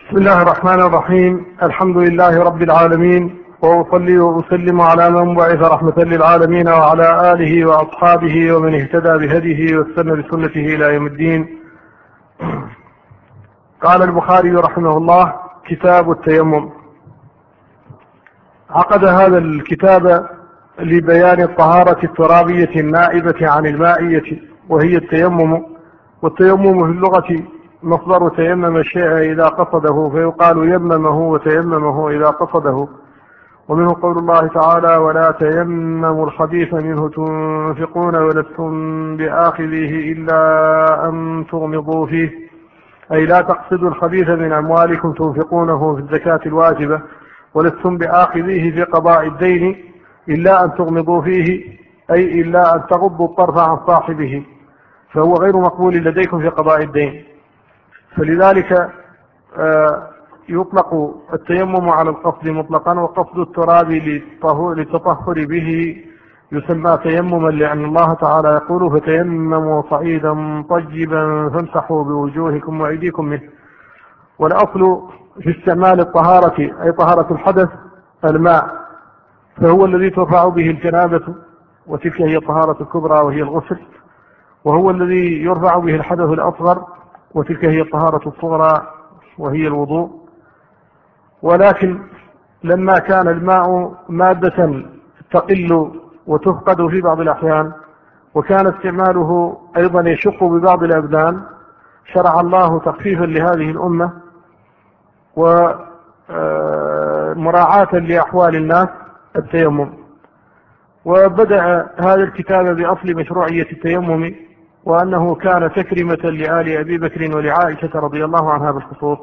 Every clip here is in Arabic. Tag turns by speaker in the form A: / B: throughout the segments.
A: بسم الله الرحمن الرحيم. الحمد لله رب العالمين، وأصلي وأسلم على من بعث رحمة للعالمين وعلى آله وأصحابه ومن اهتدى بهديه واستنى بسنته إلى يوم الدين. قال البخاري رحمه الله: كتاب التيمم. عقد هذا الكتاب لبيان الطهارة الترابية النائبة عن المائية، وهي التيمم. والتيمم في اللغة مصدر تيمم الشيء إذا قصده، فيقال يممه وتيممه إذا قصده. ومنه قول الله تعالى: ولا تيمموا الخبيث منه تنفقون ولستم بآخذه إلا أن تغمضوا فيه، أي لا تقصدوا الخبيث من أموالكم تنفقونه في الزكاة الواجبة، ولستم بآخذه في قضاء الدين إلا أن تغمضوا فيه، أي إلا أن تغضوا الطرف عن صاحبه، فهو غير مقبول لديكم في قضاء الدين. فلذلك يطلق التيمم على القصد مطلقا، وقصد التراب للتطهر به يسمى تيمما، لأن الله تعالى يقول: فتيمموا صعيدا طيبا فامسحوا بوجوهكم وأيديكم منه. والأصل في استعمال الطهارة أي طهارة الحدث الماء، فهو الذي ترفع به الجنابة، وتلك هي الطهارة الكبرى وهي الغسل، وهو الذي يرفع به الحدث الأصغر، وتلك هي الطهارة الصغرى وهي الوضوء. ولكن لما كان الماء مادة تقل وتفقد في بعض الأحيان، وكان استعماله أيضا يشق ببعض الأبدان، شرع الله تخفيفا لهذه الأمة ومراعاة لأحوال الناس التيمم. وبدأ هذا الكتاب بأصل مشروعية التيمم، وأنه كان تكرمة لآل أبي بكر ولعائشة رضي الله عنها بالخصوص.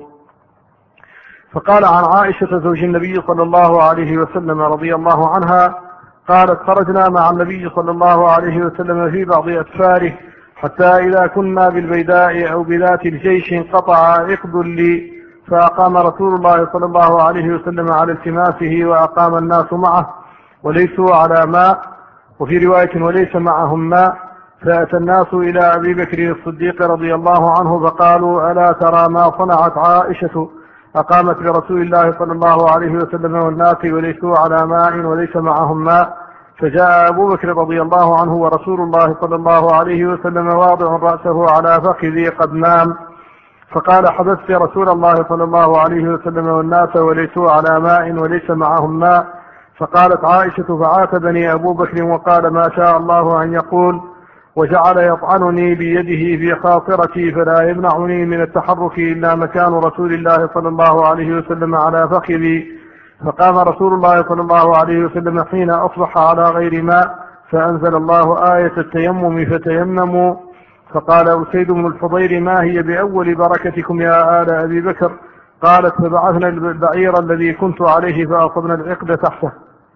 A: فقال عن عائشة زوج النبي صلى الله عليه وسلم رضي الله عنها قالت: خرجنا مع النبي صلى الله عليه وسلم في بعض أسفاره، حتى إذا كنا بالبيداء أو بذات الجيش انقطع عقد لي، فأقام رسول الله صلى الله عليه وسلم على التماسه، وأقام الناس معه وليسوا على ماء، وفي رواية وليس معهم ماء. فأتى الناس إلى أبي بكر الصديق رضي الله عنه فقالوا: ألا ترى ما صنعت عائشة؟ أقامت برسول الله صلى الله عليه وسلم والناس وليسوا على ماء وليس معهم ماء. فجاء أبو بكر رضي الله عنه ورسول الله صلى الله عليه وسلم واضع رأسه على فخذي قد نام، فقال: حبست رسول الله صلى الله عليه وسلم والناس وليسوا على ماء وليس معهم ماء. فقالت عائشة: فعاتبني أبو بكر وقال: ما شاء الله أن يقول، وجعل يطعنني بيده في خاصرتي، فلا يمنعني من التحرك إلا مكان رسول الله صلى الله عليه وسلم على فخذي. فقام رسول الله صلى الله عليه وسلم حين أصبح على غير ماء، فأنزل الله آية التيمم: فتيمموا. فقال أسيد بن الحضير: ما هي بأول بركتكم يا آل أبي بكر؟ قالت: فبعثنا البعير الذي كنت عليه فأصبنا العقد تحته.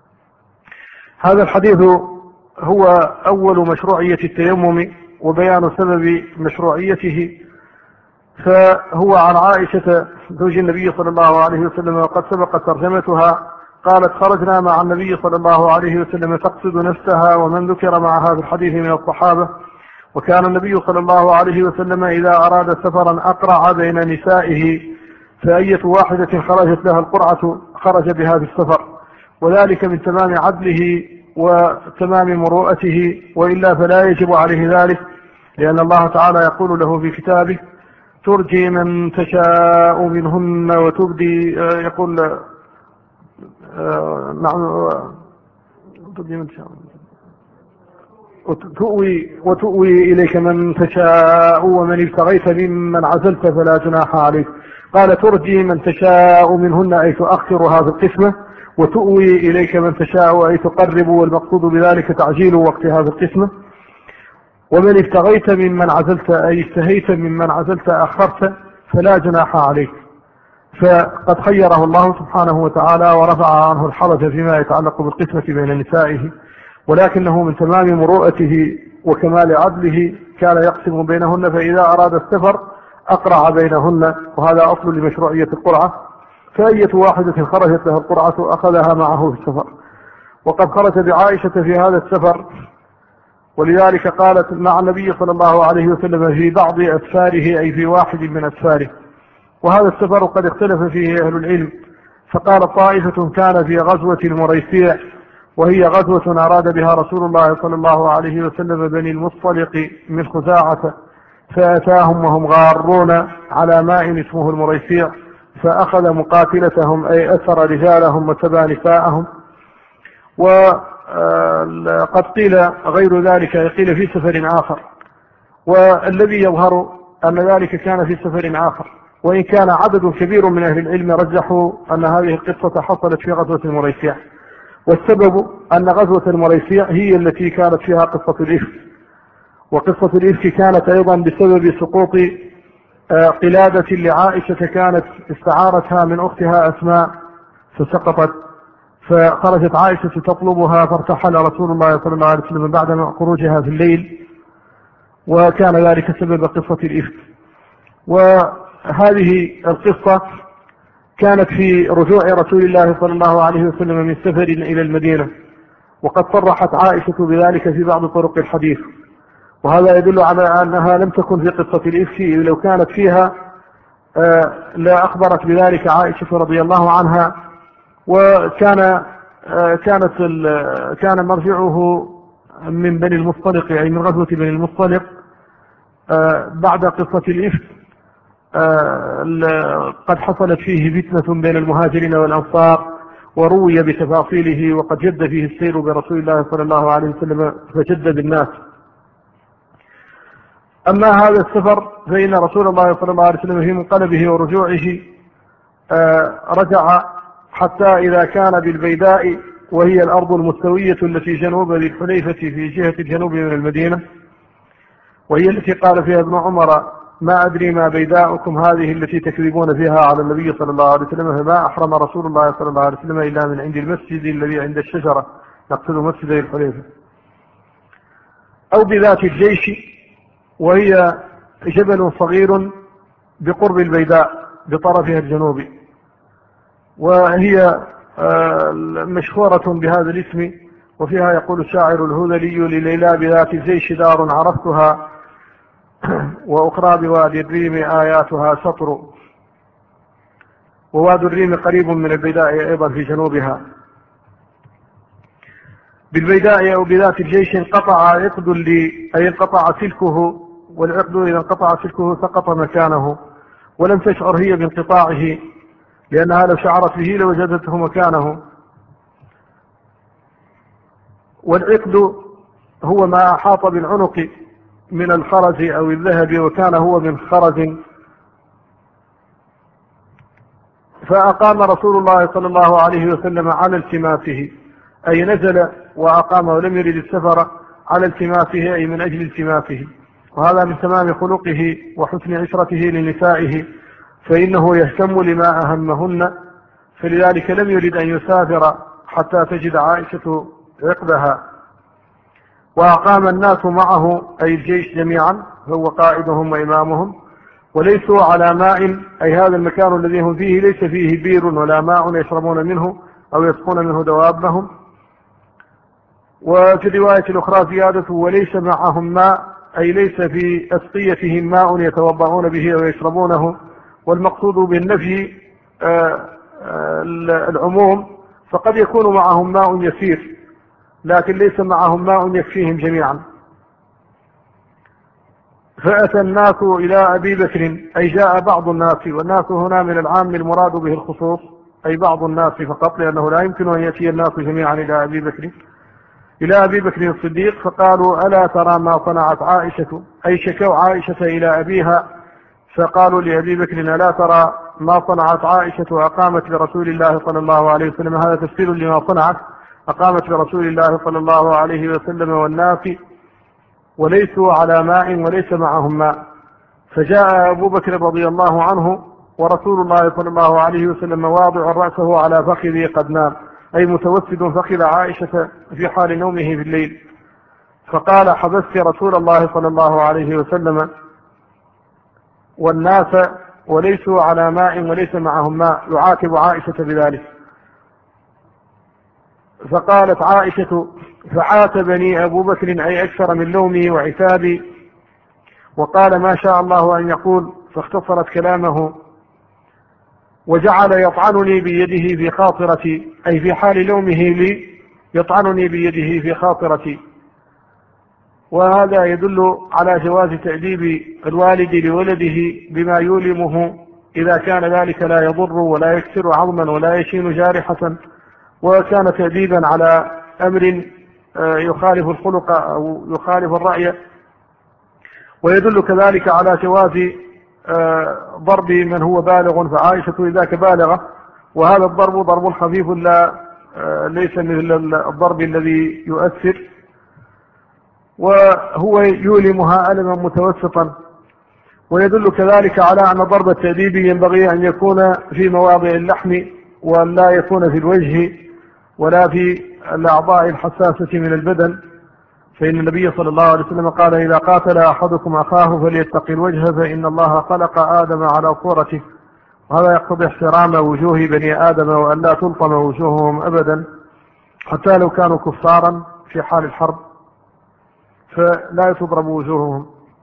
A: هذا الحديث هو أول مشروعية التيمم وبيان سبب مشروعيته. فهو عن عائشة زوج النبي صلى الله عليه وسلم، وقد سبقت ترجمتها. قالت: خرجنا مع النبي صلى الله عليه وسلم تقصد نفسها ومن ذكر مع هذا الحديث من الصحابة. وكان النبي صلى الله عليه وسلم إذا أراد سفرا أقرع بين نسائه، فأية واحدة خرجت لها القرعة خرج بها في السفر، وذلك من تمام عدله وتمام مروءته، وإلا فلا يجب عليه ذلك، لأن الله تعالى يقول له في كتابه: ترجي من تشاء منهن وتبدي، يقول نعم، ترجي من تشاء وتؤوي إليك من تشاء، ومن ابتغيت ممن عزلت فلا جناح عليك. قال: ترجي من تشاء منهن، أي تؤخر هذه القسمة، وتؤوي إليك من تشاء أي تقرب، والمقصود بذلك تعجيل وقت هذه القسمة. ومن ابتغيت ممن عزلت أي اشتهيت ممن عزلت أخرت فلا جناح عليك. فقد خيره الله سبحانه وتعالى ورفع عنه الحرج فيما يتعلق بالقسمة بين نسائه، ولكنه من تمام مروءته وكمال عدله كان يقسم بينهن، فإذا أراد السفر أقرع بينهن، وهذا أصل لمشروعية القرعة. فأية واحدة خرجت لها القرعة أخذها معه في السفر. وقد خرج بعائشة في هذا السفر، ولذلك قالت: مع النبي صلى الله عليه وسلم في بعض أسفاره، أي في واحد من أسفاره. وهذا السفر قد اختلف فيه أهل العلم، فقال طائفة كان في غزوة المريسيع، وهي غزوة أراد بها رسول الله صلى الله عليه وسلم بني المصطلق من خزاعة، فأتاهم وهم غارون على ماء اسمه المريسيع، فأخذ مقاتلتهم أي أسر رجالهم وسبى نساءهم. وقد قيل غير ذلك، قيل في سفر آخر، والذي يظهر أن ذلك كان في سفر آخر، وإن كان عدد كبير من أهل العلم رجحوا أن هذه القصة حصلت في غزوة المريسيع. والسبب أن غزوة المريسيع هي التي كانت فيها قصة الإفك، وقصة الإفك كانت أيضا بسبب سقوط قلادة لعائشة كانت استعارتها من أختها أسماء فسقطت، فخرجت عائشة تطلبها، فارتحل رسول الله صلى الله عليه وسلم بعد خروجها في الليل، وكان ذلك سبب قصة الإفك. وهذه القصة كانت في رجوع رسول الله صلى الله عليه وسلم من سفر إلى المدينة، وقد صرحت عائشة بذلك في بعض طرق الحديث، وهذا يدل على أنها لم تكن في قصة الإفك، لو كانت فيها لا أخبرت بذلك عائشة رضي الله عنها. وكان كان مرجعه من بني المصطلق، أي من غزوة بني المصطلق بعد قصة الإفك. قد حصلت فيه فتنة بين المهاجرين والأنصار، وروي بتفاصيله، وقد جد فيه السير برسول الله صلى الله عليه وسلم فجد بالناس. أما هذا السفر فإن رسول الله صلى الله عليه وسلم في منقلبه ورجوعه رجع حتى إذا كان بالبيداء، وهي الأرض المستوية التي جنوب ذي الحليفة في جهة الجنوب من المدينة، وهي التي قال فيها ابن عمر: ما أدري ما بيداؤكم هذه التي تكذبون فيها على النبي صلى الله عليه وسلم، فما أحرم رسول الله صلى الله عليه وسلم إلا من عند المسجد الذي عند الشجرة، نقصد مسجد ذي الحليفة. أو بذات الجيش، وهي جبل صغير بقرب البيداء بطرفها الجنوبي، وهي مشهورة بهذا الاسم. وفيها يقول الشاعر الهذلي: لليلى بذات الجيش دار عرفتها، وأخرى بوادي الريم آياتها سطر. ووادي الريم قريب من البيداء أيضا في جنوبها. بالبيداء أو بذات الجيش انقطع عقد أي انقطع سلكه، والعقد إذا انقطع سلكه سقط مكانه، ولم تشعر هي بانقطاعه، لأنها لو شعرت به لوجدته مكانه. والعقد هو ما أحاط بالعنق من الخرز أو الذهب، وكان هو من خرز. فأقام رسول الله صلى الله عليه وسلم على التماسه، أي نزل وأقام ولم يرد السفر على التماسه، أي من أجل التماسه. وهذا من تمام خلقه وحسن عشرته لنسائه، فإنه يهتم لما أهمهن، فلذلك لم يرد أن يسافر حتى تجد عائشة عقدها. وأقام الناس معه أي الجيش جميعا، هو قائدهم وإمامهم، وليسوا على ماء، أي هذا المكان الذي هم فيه ليس فيه بير ولا ماء يشربون منه أو يسقون منه دوابهم. وفي الرواية الأخرى زيادة: وليس معهم ماء، أي ليس في أسقيتهم ماء يتوضعون به أو يشربونه. والمقصود بالنفي العموم، فقد يكون معهم ماء يسير، لكن ليس معهم ماء يكفيهم جميعا. فأتى الناس إلى أبي بكر، أي جاء بعض الناس، والناس هنا من العام المراد به الخصوص، أي بعض الناس فقط، لأنه لا يمكن أن يأتي الناس جميعا إلى أبي بكر الصديق، فقالوا: ألا ترى ما صنعت عائشة، أي شكوا عائشة إلى أبيها، فقالوا لأبي بكر: ألا ترى ما صنعت عائشة، أقامت برسول الله صلى الله عليه وسلم. هذا تفسير لما صنعت، أقامت برسول الله صلى الله عليه وسلم والناس وليسوا على ماء وليس معهم ماء. فجاء أبو بكر رضي الله عنه ورسول الله صلى الله عليه وسلم واضع رأسه على فخذه قد نام، أي متوسد فخذ عائشة في حال نومه في الليل. فقال: حبست رسول الله صلى الله عليه وسلم والناس وليسوا على ماء وليس معهم ماء، يعاتب عائشة بذلك. فقالت عائشة: فعاتبني أبو بكر، أي أكثر من لومي وعتابي، وقال: ما شاء الله أن يقول، فاختصرت كلامه وجعل يطعنني بيده في خاطرتي، أي في حال لومه لي يطعنني بيده في خاطرتي. وهذا يدل على جواز تأديب الوالد لولده بما يؤلمه إذا كان ذلك لا يضر ولا يكسر عظما ولا يشين جارحة، وكان تأديبا على أمر يخالف الخلق أو يخالف الرأي. ويدل كذلك على جواز ضرب من هو بالغ، فعائشة ذاك بالغة، وهذا الضرب ضرب خفيف ليس مثل الضرب الذي يؤثر، وهو يؤلمها ألما متوسطا. ويدل كذلك على أن ضرب التأديب ينبغي أن يكون في مواضع اللحم وأن لا يكون في الوجه ولا في الأعضاء الحساسة من البدن، فإن النبي صلى الله عليه وسلم قال: إذا قاتل أحدكم أخاه فليتقي الوجه فإن الله خلق آدم على صورته. وهذا يقتضي احترام وجوه بني آدم وأن لا تلطم وجوههم أبدا، حتى لو كانوا كفارا في حال الحرب فلا تضرب وجوههم.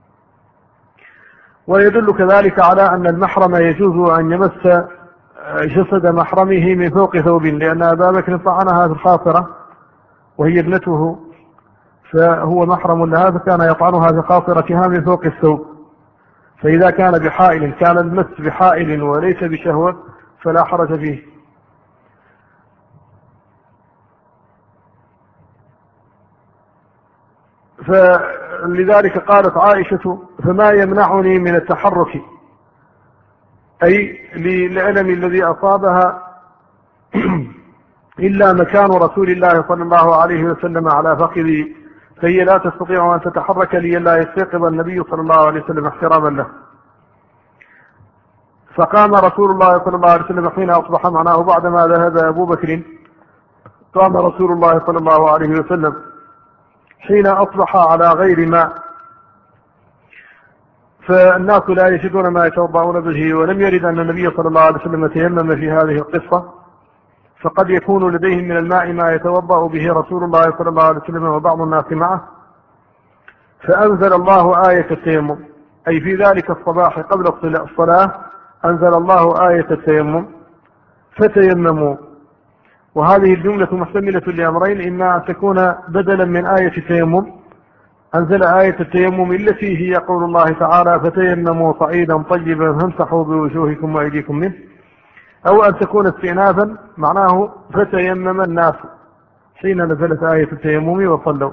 A: ويدل كذلك على أن المحرم يجوز أن يمس جسد محرمه من فوق ثوب، لأن أبا بكر طعنها في الخاصرة وهي ابنته، فهو محرم لها، فكان يطعنها في خاصرتها من فوق الثوب. فإذا كان بحائل، كان المس بحائل وليس بشهوة، فلا حرج فيه. فلذلك قالت عائشة: فما يمنعني من التحرك، أي للألم الذي أصابها، إلا مكان رسول الله صلى الله عليه وسلم على فخذي، فهي لا تستطيع أن تتحرك لئلا يستيقظ النبي صلى الله عليه وسلم احتراما له. فقام رسول الله صلى الله عليه وسلم حين أصبح معناه بعدما ذهب أبو بكر، قام رسول الله صلى الله عليه وسلم حين أصبح على غير ماء، فالناس لا يجدون ما يتوضعون به، ولم يرد أن النبي صلى الله عليه وسلم تيمم في هذه القصة، فقد يكون لديهم من الماء ما يتوضأ به رسول الله صلى الله عليه وسلم وبعض الناس معه، فأنزل الله آية التيمم، أي في ذلك الصباح قبل الصلاة أنزل الله آية التيمم فتيمموا. وهذه الجملة محتملة لأمرين: إما أن تكون بدلا من آية التيمم، أنزل آية التيمم التي هي قول الله تعالى: فتيمموا صعيدا طيبا فامسحوا بوجوهكم وأيديكم منه، أو أن تكون استئنافا معناه فتيمم الناس حين نزلت آية التيمم وصلوا.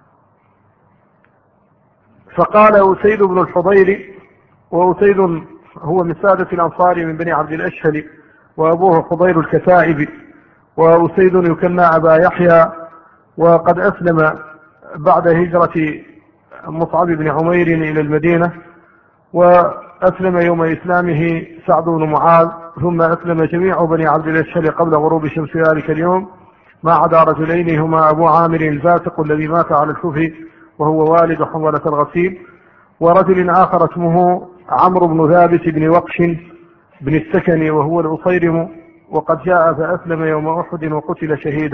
A: فقال أسيد بن الحضير، وأسيد هو من سادة الأنصار من بني عبد الأشهل، وأبوه حضير الكتائب، وأسيد يكنى أبا يحيى، وقد أسلم بعد هجرة مصعب بن عمير إلى المدينة، وأسلم يوم إسلامه سعد بن معاذ، ثم أسلم جميع بني عبد الأشهل قبل غروب شمس ذلك اليوم، ما عدا رجلين هما أبو عامر الفاسق الذي مات على الكفر وهو والد حنظلة الغسيل، ورجل آخر اسمه عمرو بن ثابت بن وقش بن السكن وهو الأصيرم، وقد جاء فأسلم يوم أحد وقتل شهيدا.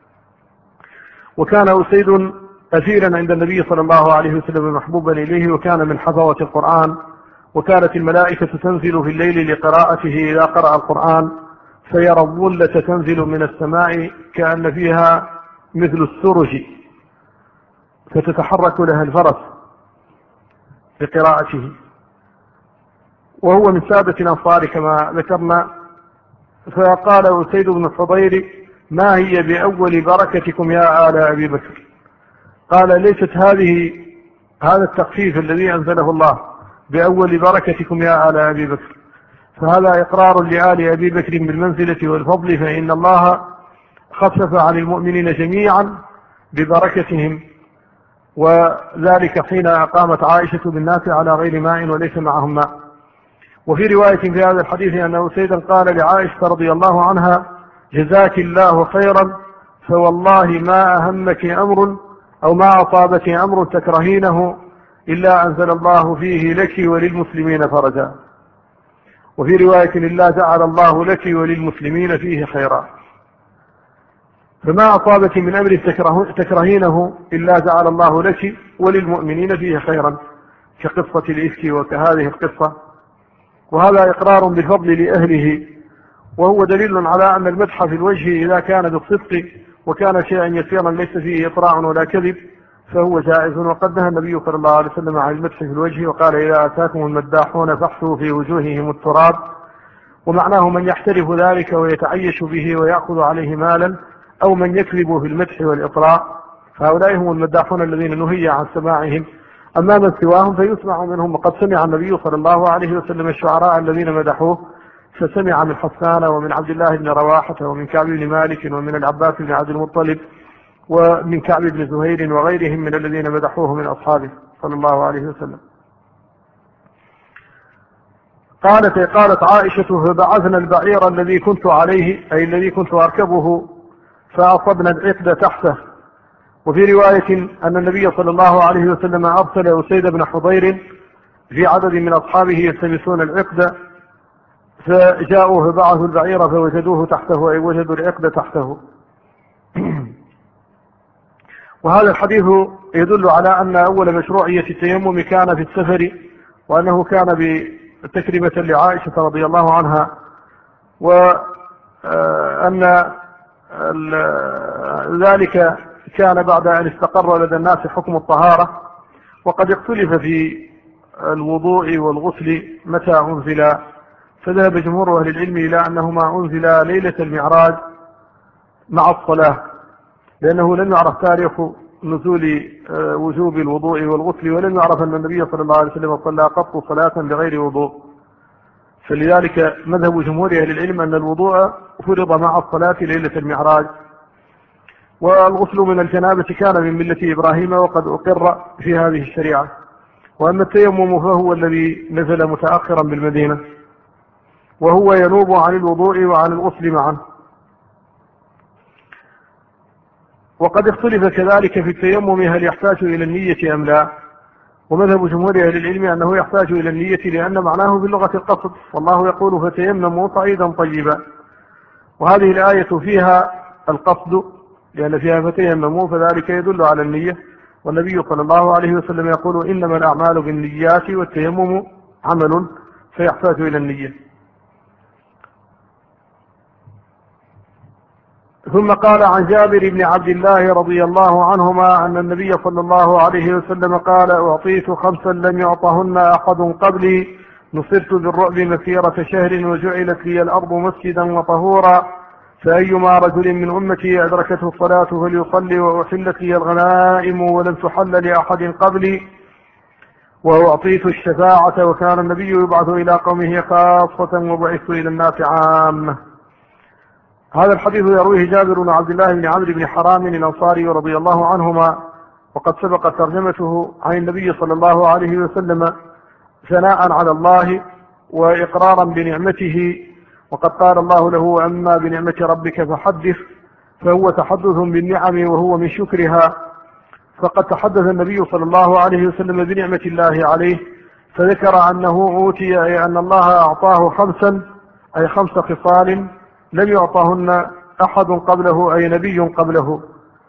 A: وكان أسيد أثيرا عند النبي صلى الله عليه وسلم محبوبا إليه، وكان من حفظة القرآن، وكانت الملائكة تنزل في الليل لقراءته إذا قرأ القرآن، فيرى الظلة تنزل من السماء كأن فيها مثل السرج، فتتحرك لها الفرس بقراءته، وهو من سادة الأنصار كما ذكرنا. فقال أسيد بن الحضير: ما هي بأول بركتكم يا آل أبي بكر؟ قال: ليست هذا التخفيف الذي أنزله الله بأول بركتكم يا آل أبي بكر، فهذا إقرار لآل أبي بكر بالمنزلة والفضل، فإن الله خفف عن المؤمنين جميعا ببركتهم، وذلك حين أقامت عائشة بالناس على غير ماء وليس معهم ماء. وفي رواية في هذا الحديث أن سيدا قال لعائشة رضي الله عنها: جزاك الله خيرا، فوالله ما أهمك أمر أو ما أصابك أمر تكرهينه إلا أنزل الله فيه لك وللمسلمين فرجا. وفي رواية: إلا جعل الله لك وللمسلمين فيه خيرا. فما أصابك من أمر تكرهينه إلا جعل الله لك وللمؤمنين فيه خيرا، كقصة الإفك وكهذه القصة. وهذا إقرار بالفضل لأهله، وهو دليل على أن المدح في الوجه إذا كان بالصدق وكان شيئا يسيرا ليس فيه إطراع ولا كذب فهو جائز. وقد نهى النبي صلى الله عليه وسلم عن المدح في الوجه وقال: إذا أتاكم المداحون فاحثوا في وجوههم التراب، ومعناه من يحترف ذلك ويتعيش به ويأخذ عليه مالا، أو من يكذب في المدح والإطراء، فهؤلاء هم المداحون الذين نهي عن سماعهم. أما من سواهم فيسمع منهم. وقد سمع النبي صلى الله عليه وسلم الشعراء الذين مدحوه، فسمع من حسان ومن عبد الله بن رواحة ومن كعب بن مالك ومن العباس بن عبد المطلب ومن كعب بن زهير وغيرهم من الذين مدحوه من أصحابه صلى الله عليه وسلم. قالت عائشة: فبعثنا البعير الذي كنت عليه، أي الذي كنت أركبه، فأصبنا العقد تحته. وفي رواية أن النبي صلى الله عليه وسلم أرسل أسيد بن حضير في عدد من أصحابه يلتمسون العقد، فجاءوا فبعثوا البعير فوجدوه تحته، أي وجدوا العقد تحته. وهذا الحديث يدل على أن أول مشروعية التيمم كان في السفر، وأنه كان بتكريمة لعائشة رضي الله عنها، وأن ذلك كان بعد أن استقر لدى الناس حكم الطهارة. وقد اختلف في الوضوء والغسل متى أنزل، فذهب جمهور أهل العلم إلى أنهما أنزل ليلة المعراج مع الصلاة، لأنه لم يعرف تاريخ نزول وجوب الوضوء والغسل، ولم يعرف أن النبي صلى الله عليه وسلم صلى قط صلاة بغير وضوء. فلذلك مذهب جمهور أهل العلم أن الوضوء فرض مع الصلاة ليلة المعراج. والغسل من الجنابة كان من ملة إبراهيم، وقد أقر في هذه الشريعة. وأما التيمم فهو الذي نزل متأخرا بالمدينة، وهو ينوب عن الوضوء وعن الغسل معا. وقد اختلف كذلك في التيمم هل يحتاج إلى النية أم لا. ومذهب جمهور أهل العلم أنه يحتاج إلى النية، لأن معناه في اللغة القصد، والله يقول: فتيمموا صعيدا طيبا. وهذه الآية فيها القصد، لأن فيها فتيمموا، فذلك يدل على النية. والنبي صلى الله عليه وسلم يقول: إنما الأعمال بالنيات، والتيمم عمل فيحتاج إلى النية. ثم قال عن جابر بن عبد الله رضي الله عنهما أن النبي صلى الله عليه وسلم قال: أعطيت 5 لم يعطهن أحد قبلي، نصرت بالرعب مسيرة شهر، وجعلت لي الأرض مسجدا وطهورا، فأيما رجل من أمتي أدركته الصلاة فليصلي، وأحلت لي الغنائم ولم تحل لأحد قبلي، وأعطيت الشفاعة، وكان النبي يبعث إلى قومه خاصة وبعثت إلى الناس عامة. هذا الحديث يرويه جابر بن عبد الله بن عمرو بن حرام الأنصاري رضي الله عنهما، وقد سبقت ترجمته عن النبي صلى الله عليه وسلم ثناء على الله وإقرارا بنعمته. وقد قال الله له: أما بنعمة ربك فحدث، فهو تحدث بالنعم وهو من شكرها. فقد تحدث النبي صلى الله عليه وسلم بنعمة الله عليه، فذكر أنه أوتي، أي أن الله أعطاه 5، أي 5 خصال لم يعطهن أحد قبله، أي نبي قبله،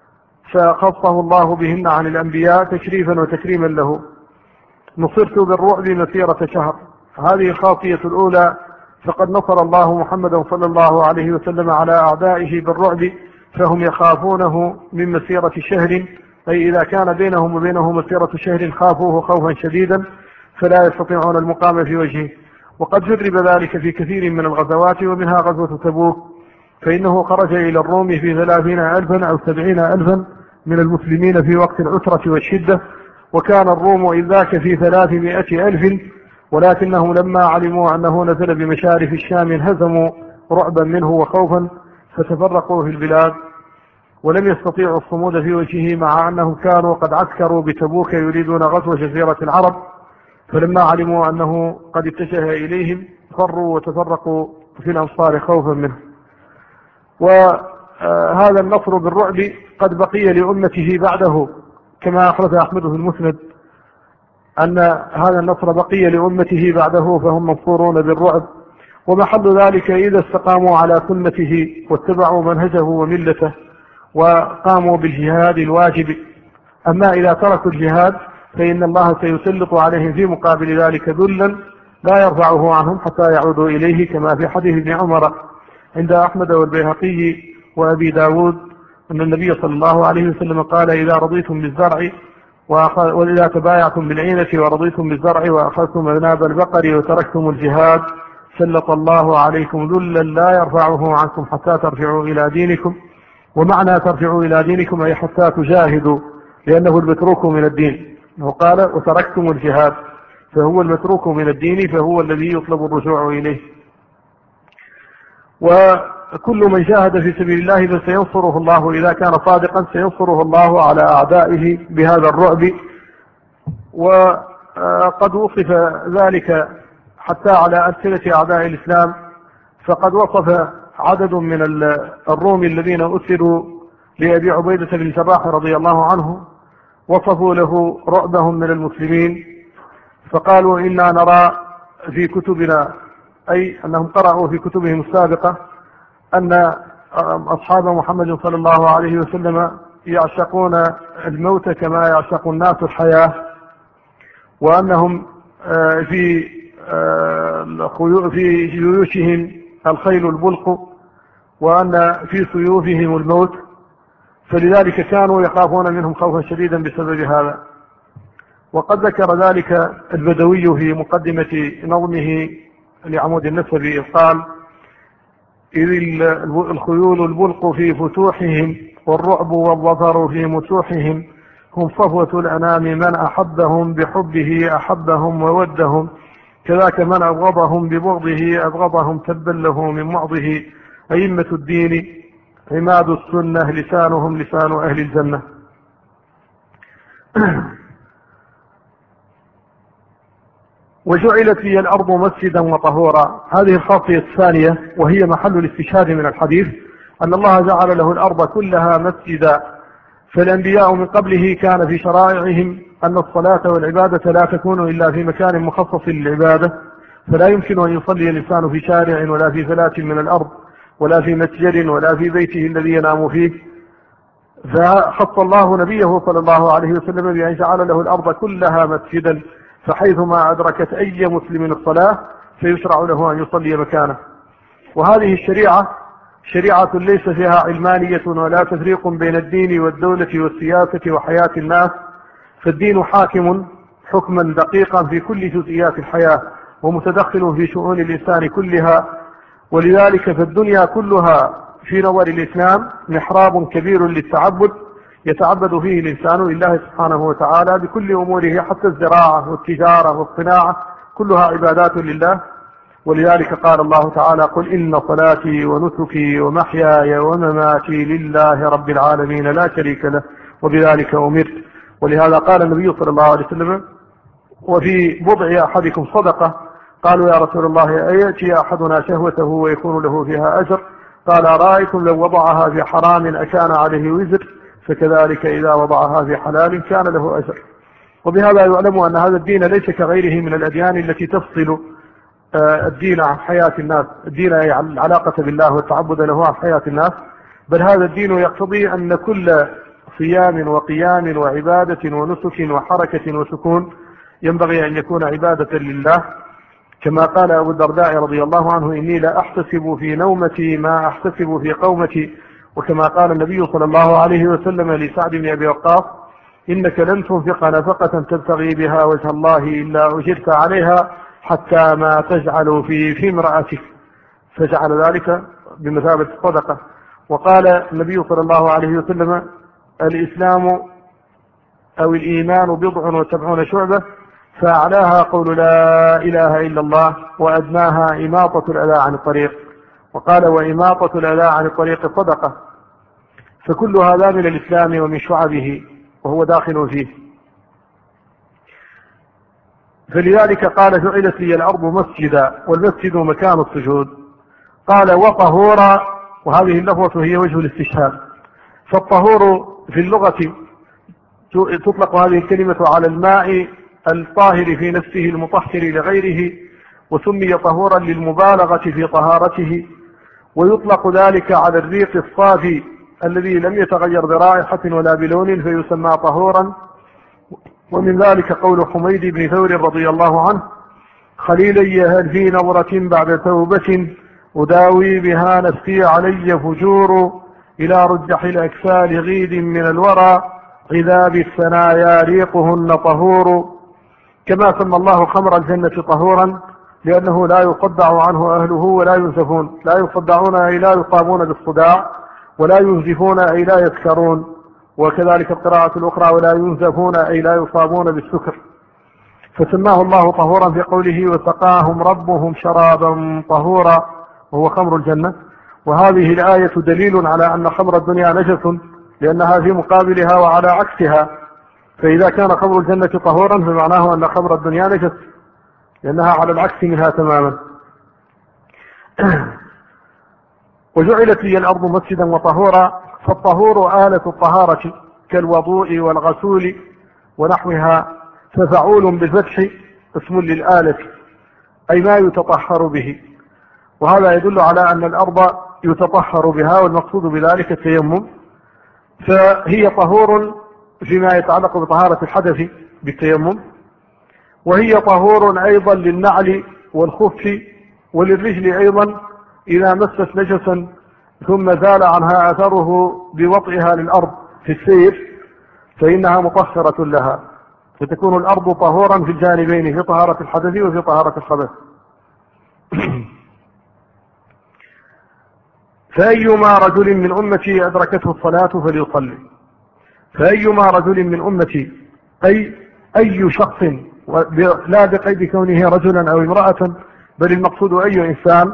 A: فخصه الله بهن عن الأنبياء تشريفا وتكريما له. نصرت بالرعب مسيرة شهر، هذه الخاصية الأولى. فقد نصر الله محمدا صلى الله عليه وسلم على أعدائه بالرعب، فهم يخافونه من مسيرة شهر، أي إذا كان بينهم وبينه مسيرة شهر خافوه خوفا شديدا فلا يستطيعون المقام في وجهه. وقد جرب ذلك في كثير من الغزوات، ومنها غزوة تبوك، فإنه خرج إلى الروم في 30,000 أو 70,000 من المسلمين في وقت العسرة والشدة، وكان الروم إذ ذاك في 300,000، ولكنهم لما علموا أنه نزل بمشارف الشام انهزموا رعبا منه وخوفا، فتفرقوا في البلاد ولم يستطيعوا الصمود في وجهه، مع أنهم كانوا قد عسكروا بتبوك يريدون غزو جزيرة العرب، فلما علموا أنه قد اتجه إليهم فروا وتفرقوا في الأنصار خوفا منه. وهذا النصر بالرعب قد بقي لأمته بعده، كما أخرج أحمد في المسند أن هذا النصر بقي لأمته بعده، فهم منصورون بالرعب. ومحل ذلك إذا استقاموا على سنته واتبعوا منهجه وملته وقاموا بالجهاد الواجب. أما إذا تركوا الجهاد فإن الله سيسلط عليهم في مقابل ذلك ذلا لا يرفعه عنهم حتى يعودوا إليه، كما في حديث ابن عمر عند أحمد والبيهقي وأبي داود أن النبي صلى الله عليه وسلم قال: إذا رضيتم بالزرع وإذا تبايعتم بالعينة ورضيتم بالزرع وأخذتم أذناب البقر وتركتم الجهاد سلط الله عليكم ذلا لا يرفعه عنكم حتى ترجعوا إلى دينكم. ومعنى ترجعوا إلى دينكم أي حتى تجاهدوا، لأنه المتروك من الدين. وقال: وتركتم الجهاد، فهو المتروك من الدين، فهو الذي يطلب الرجوع إليه. وكل من جاهد في سبيل الله فسينصره الله، إذا كان صادقا سينصره الله على أعدائه بهذا الرعب. وقد وصف ذلك حتى على ألسنة أعداء الإسلام، فقد وصف عدد من الروم الذين أسروا لأبي عبيدة بن الجراح رضي الله عنه، وصفوا له رعبهم من المسلمين، فقالوا: إنا نرى في كتبنا، أي أنهم قرأوا في كتبهم السابقة، أن أصحاب محمد صلى الله عليه وسلم يعشقون الموت كما يعشق الناس الحياة، وأنهم في جيوشهم الخيل البلق، وأن في سيوفهم الموت، فلذلك كانوا يخافون منهم خوفا شديدا بسبب هذا. وقد ذكر ذلك البدوي في مقدمة نظمه لعمود النسب، قال: إذ الخيول البلق في فتوحهم والرعب والظفر في مسوحهم، هم صفوة الأنام من أحبهم بحبه أحبهم وودهم، كذاك من أبغضهم ببغضه أبغضهم تبا له من معضه، أئمة الدين عماد السنة لسانهم لسان أهل الجنة. وجعلت لي الأرض مسجدا وطهورا. هذه الخاصية الثانية، وهي محل الاستشهاد من الحديث، أن الله جعل له الأرض كلها مسجدا. فالأنبياء من قبله كان في شرائعهم أن الصلاة والعبادة لا تكون إلا في مكان مخصص للعبادة، فلا يمكن أن يصلي الإنسان في شارع ولا في فلاة من الأرض ولا في مسجد ولا في بيته الذي ينام فيه. فخص الله نبيه صلى الله عليه وسلم بأن جعل له الأرض كلها مسجدا، فحيثما أدركت أي مسلم الصلاة فيشرع له أن يصلي مكانه. وهذه الشريعة شريعة ليس فيها علمانية ولا تفريق بين الدين والدولة والسياسة وحياة الناس، فالدين حاكم حكما دقيقا في كل جزئيات الحياة، ومتدخل في شؤون الإنسان كلها. ولذلك فالدنيا كلها في نظر الإسلام محراب كبير للتعبد، يتعبد فيه الإنسان لله سبحانه وتعالى بكل أموره، حتى الزراعة والتجارة والصناعة كلها عبادات لله. ولذلك قال الله تعالى: قل إن صلاتي ونسكي ومحياي ومماتي لله رب العالمين لا شريك له وبذلك أمرت. ولهذا قال النبي صلى الله عليه وسلم: وفي بضع أحدكم صدقة. قالوا: يا رسول الله أيأتي أحدنا شهوته ويكون له فيها أجر؟ قال: أرأيتم لو وضعها في حرام أكان عليه وزر؟ فكذلك إذا وضعها في حلال كان له أجر. وبهذا يعلم أن هذا الدين ليس كغيره من الأديان التي تفصل الدين عن حياة الناس، الدين العلاقة بالله والتعبد له عن حياة الناس، بل هذا الدين يقتضي أن كل صيام وقيام وعبادة ونسك وحركة وسكون ينبغي أن يكون عبادة لله، كما قال أبو الدرداء رضي الله عنه: إني لا أحتسب في نومتي ما أحتسب في قومتي. وكما قال النبي صلى الله عليه وسلم لسعد بن أبي وقاص: إنك لن تنفق نفقة تبتغي بها وجه الله إلا أجرت عليها حتى ما تجعل في امرأتك، فجعل ذلك بمثابة الصدقة. وقال النبي صلى الله عليه وسلم: الإسلام أو الإيمان 70 شعبة، فأعلاها قول لا إله إلا الله، وأدناها إماطة الأذى عن الطريق. وقال: وإماطة الأذى عن الطريق صدقة. فكل هذا من الإسلام ومن شعبه، وهو داخل فيه. فلذلك قال: جعلت لي الأرض مسجدا، والمسجد مكان السجود. قال: وطهورا، وهذه اللفظة هي وجه الاستشهاد. فالطهور في اللغة تطلق هذه الكلمة على الماء الطاهر في نفسه المطهر لغيره، وسمي طهورا للمبالغة في طهارته. ويطلق ذلك على الريق الصافي الذي لم يتغير برائحة ولا بلون فيسمى طهورا. ومن ذلك قول حميد بن ثور رضي الله عنه: خليلي هل في نظرة بعد توبة، أداوي بها نفسي علي فجور إلى رجح الأكفال غيد من الورى غذاب الثنايا ريقهن طهور. كما سمى الله خمر الجنة طهورا لأنه لا يصدع عنه أهله ولا ينزفون، لا يصدعون أي لا يصابون بالصداع، ولا ينزفون أي لا يسكرون، وكذلك القراءة الأخرى ولا ينزفون أي لا يصابون بالسكر. فسماه الله طهورا في قوله وسقاهم ربهم شرابا طهورا وهو خمر الجنة. وهذه الآية دليل على أن خمر الدنيا نجس لأنها في مقابلها وعلى عكسها، فإذا كان خمر الجنة طهورا فمعناه أن خمر الدنيا نجس لأنها على العكس منها تماما. وجعلت لي الأرض مسجدا وطهورا، فالطهور آلة الطهارة كالوضوء والغسول ونحوها، ففعول بالفتح اسم للآلة أي ما يتطهر به، وهذا يدل على أن الأرض يتطهر بها، والمقصود بذلك التيمم. فهي طهور فيما يتعلق بطهارة الحدث بالتيمم، وهي طهور أيضا للنعل والخف وللرجل أيضا إذا مست نجسا ثم زال عنها أثره بوطئها للأرض في السير فإنها مطهرة لها، فتكون الأرض طهورا في الجانبين، في طهارة الحدث وفي طهارة الخبث. فأيما رجل من أمتي أدركته الصلاة فليصلي. فأيما رجل من أمتي أي شخص، لا بقيد كونه رجلا أو امرأة، بل المقصود أي إنسان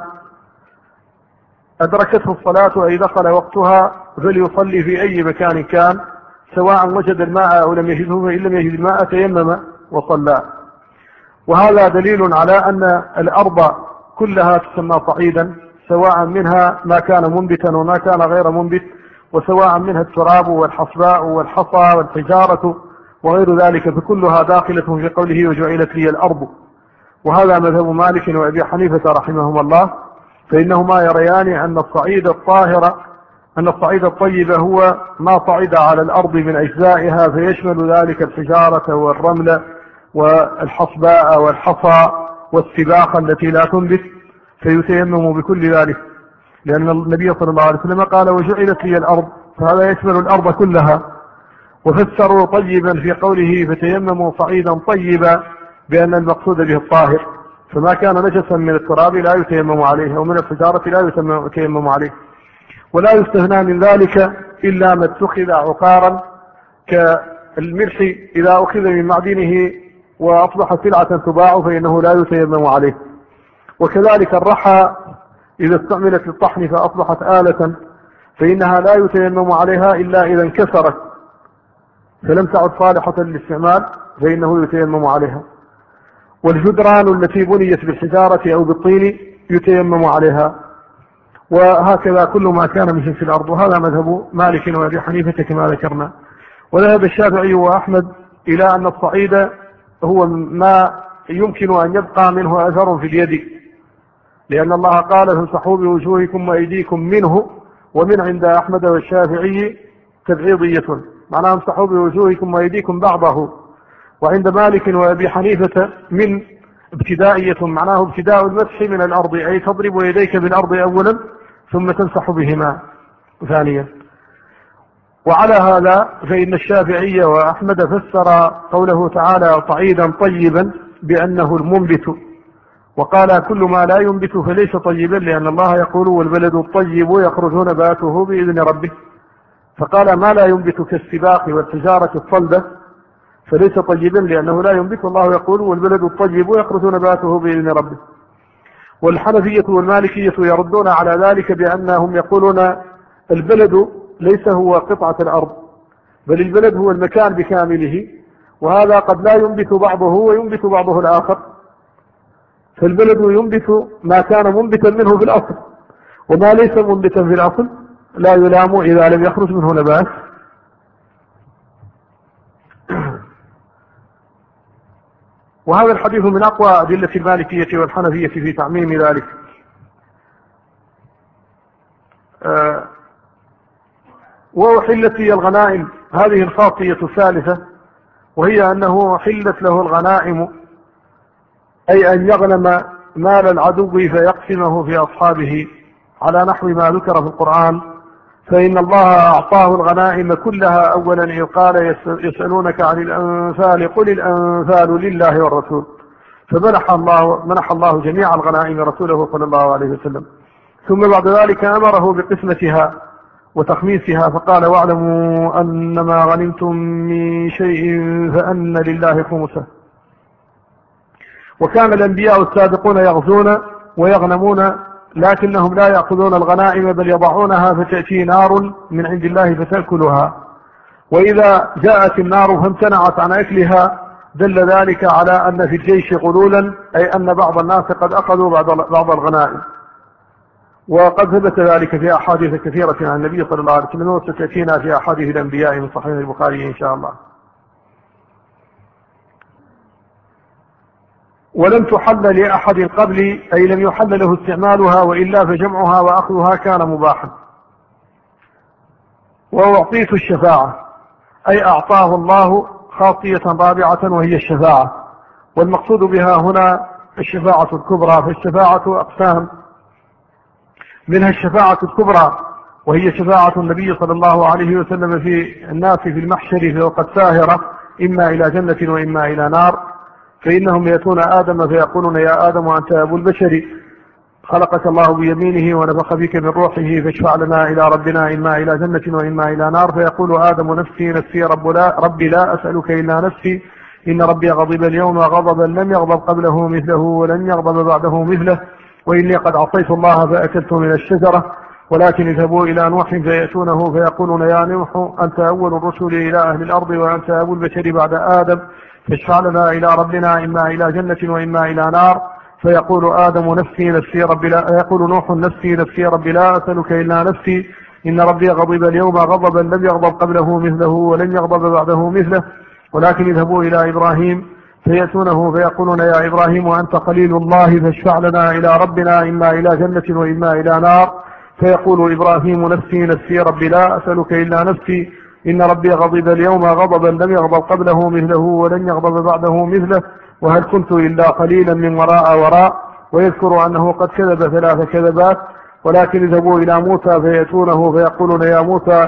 A: أدركته الصلاة أي دخل وقتها فليصلي في أي مكان كان، سواء وجد الماء أو لم يجده، فإن لم يجد الماء تيمم وصلى. وهذا دليل على أن الأرض كلها تسمى صعيدا، سواء منها ما كان منبتا وما كان غير منبت، وسواء منها التراب والحصباء والحصى والحجارة وغير ذلك، فكلها داخلة في قوله وجعلت لي الأرض. وهذا مذهب مالك وأبي حنيفة رحمهما الله، فإنهما يريان أن الصعيد الطاهر، أن الصعيد الطيب هو ما صعد على الأرض من أجزائها، فيشمل ذلك الحجارة والرمل والحصباء والحصى والسباخ التي لا تنبت، فيتيمم بكل ذلك، لأن النبي صلى الله عليه وسلم قال وجعلت لي الأرض، فهذا يشمل الأرض كلها. وفسروا طيبا في قوله فتيمموا صعيدا طيبا بأن المقصود به الطاهر، فما كان نجسا من التراب لا يتيمم عليه، أو من الحجارة لا يتيمم عليه. ولا يستثنى من ذلك إلا ما اتخذ عقارا كالملح إذا أخذ من معدنه وأصبح سلعة تباع فإنه لا يتيمم عليه. وكذلك الرحى إذا استعملت للطحن فأصبحت آلة فإنها لا يتيمم عليها إلا إذا انكسرت فلم تعد صالحة للاستعمال فإنه يتيمم عليها. والجدران التي بنيت بالحجارة أو بالطين يتيمم عليها. وهكذا كل ما كان من جنس الأرض. وهذا مذهب مالك وأبي حنيفة كما ذكرنا. وذهب الشافعي وأحمد إلى أن الصعيد هو ما يمكن أن يبقى منه أثر في اليد، لأن الله قال فامسحوا بوجوهكم وأيديكم منه، ومن عند أحمد والشافعي تبعيضية، معناها امسحوا بوجوهكم وأيديكم بعضه. وعند مالك وأبي حنيفة من ابتدائية، معناه ابتداء المسح من الأرض، أي تضرب يديك بالأرض أولا ثم تمسح بهما ثانيا. وعلى هذا فإن الشافعي وأحمد فسر قوله تعالى صعيدا طيبا بأنه المنبت، وقال كل ما لا ينبت فليس طيبا، لأن الله يقول والبلد الطيب يخرج نباته بإذن ربه، فقال ما لا ينبت كالسباق والحجارة الصلبة فليس طيبا لأنه لا ينبت، الله يقول والبلد الطيب يخرج نباته بإذن ربه. والحنفية والمالكية يردون على ذلك بأنهم يقولون البلد ليس هو قطعة الأرض، بل البلد هو المكان بكامله، وهذا قد لا ينبت بعضه وينبت بعضه الآخر، فالبلد ينبت ما كان منبتا منه في الأصل، وما ليس منبتا في الأصل لا يلام إذا لم يخرج منه نبات. وهذا الحديث من أقوى أدلة المالكية والحنفية في تعميم ذلك. وأحلت لي الغنائم، هذه الخاصية الثالثة، وهي أنه حلت له الغنائم، أي أن يغنم مال العدو فيقسمه في أصحابه على نحو ما ذكر في القرآن، فإن الله أعطاه الغنائم كلها أولا إذ قال يسألونك عن الأنفال قل الأنفال لله والرسول، فمنح الله جميع الغنائم رسوله صلى الله عليه وسلم. ثم بعد ذلك أمره بقسمتها وتخميسها، فقال واعلموا أن ما غنمتم من شيء فأن لله خمسه. وكان الأنبياء السابقون يغزون ويغنمون لكنهم لا يأخذون الغنائم بل يضعونها فتأتي نار من عند الله فتأكلها، وإذا جاءت النار فامتنعت عن أكلها دل ذلك على أن في الجيش غلولا، أي أن بعض الناس قد أخذوا بعض الغنائم، وقد ثبت ذلك في أحاديث كثيرة عن النبي صلى الله عليه وسلم، وستأتينا في أحاديث الأنبياء من صحيح البخاري إن شاء الله. ولم تحل لأحد قبلي، أي لم يحل له استعمالها، وإلا فجمعها وأخذها كان مباحا. وأعطيت الشفاعة، أي أعطاه الله خاصية رابعة وهي الشفاعة، والمقصود بها هنا الشفاعة الكبرى. فالشفاعة أقسام، منها الشفاعة الكبرى وهي شفاعة النبي صلى الله عليه وسلم في الناس في المحشر وقد ساهرة إما إلى جنة وإما إلى نار، فإنهم يأتون آدم فيقولون يا آدم أنت أبو البشر، خلقك الله بيمينه ونفخ فيك من روحه، فاشفع لنا إلى ربنا إما إلى جنة وإما إلى نار. فيقول آدم نفسي نفسي ربي لا أسألك إلا نفسي، إن ربي غضب اليوم غضبا لم يغضب قبله مثله ولن يغضب بعده مثله، وإني قد عصيت الله فأكلت من الشجرة، ولكن اذهبوا إلى نوح فيأتونه فيقولون يا نوح أنت أول الرسل إلى أهل الأرض وأنت أبو البشر بعد آدم، فاشفع لنا إلى ربنا إما إلى جنة وإما إلى نار. فيقول آدم نفسي نفسي ربي لا، يقول نوح نفسي نفسي ربي لا أسألك إلا نفسي، إن ربي غضب اليوم غضبا لم يغضب قبله مثله ولن يغضب بعده مثله، ولكن اذهبوا إلى إبراهيم فيأتونه فيقولون يا إبراهيم وأنت خليل الله فاشفع لنا إلى ربنا إما إلى جنة وإما إلى نار. فيقول إبراهيم نفسي نفسي ربي لا أسألك إلا نفسي، إن ربي غضب اليوم غضبا لم يغضب قبله مثله ولن يغضب بعده مثله، وهل كنت إلا قليلا من وراء. ويذكر أنه قد كذب 3 كذبات. ولكن اذهبوا إلى موسى فيأتونه فيقولون يا موسى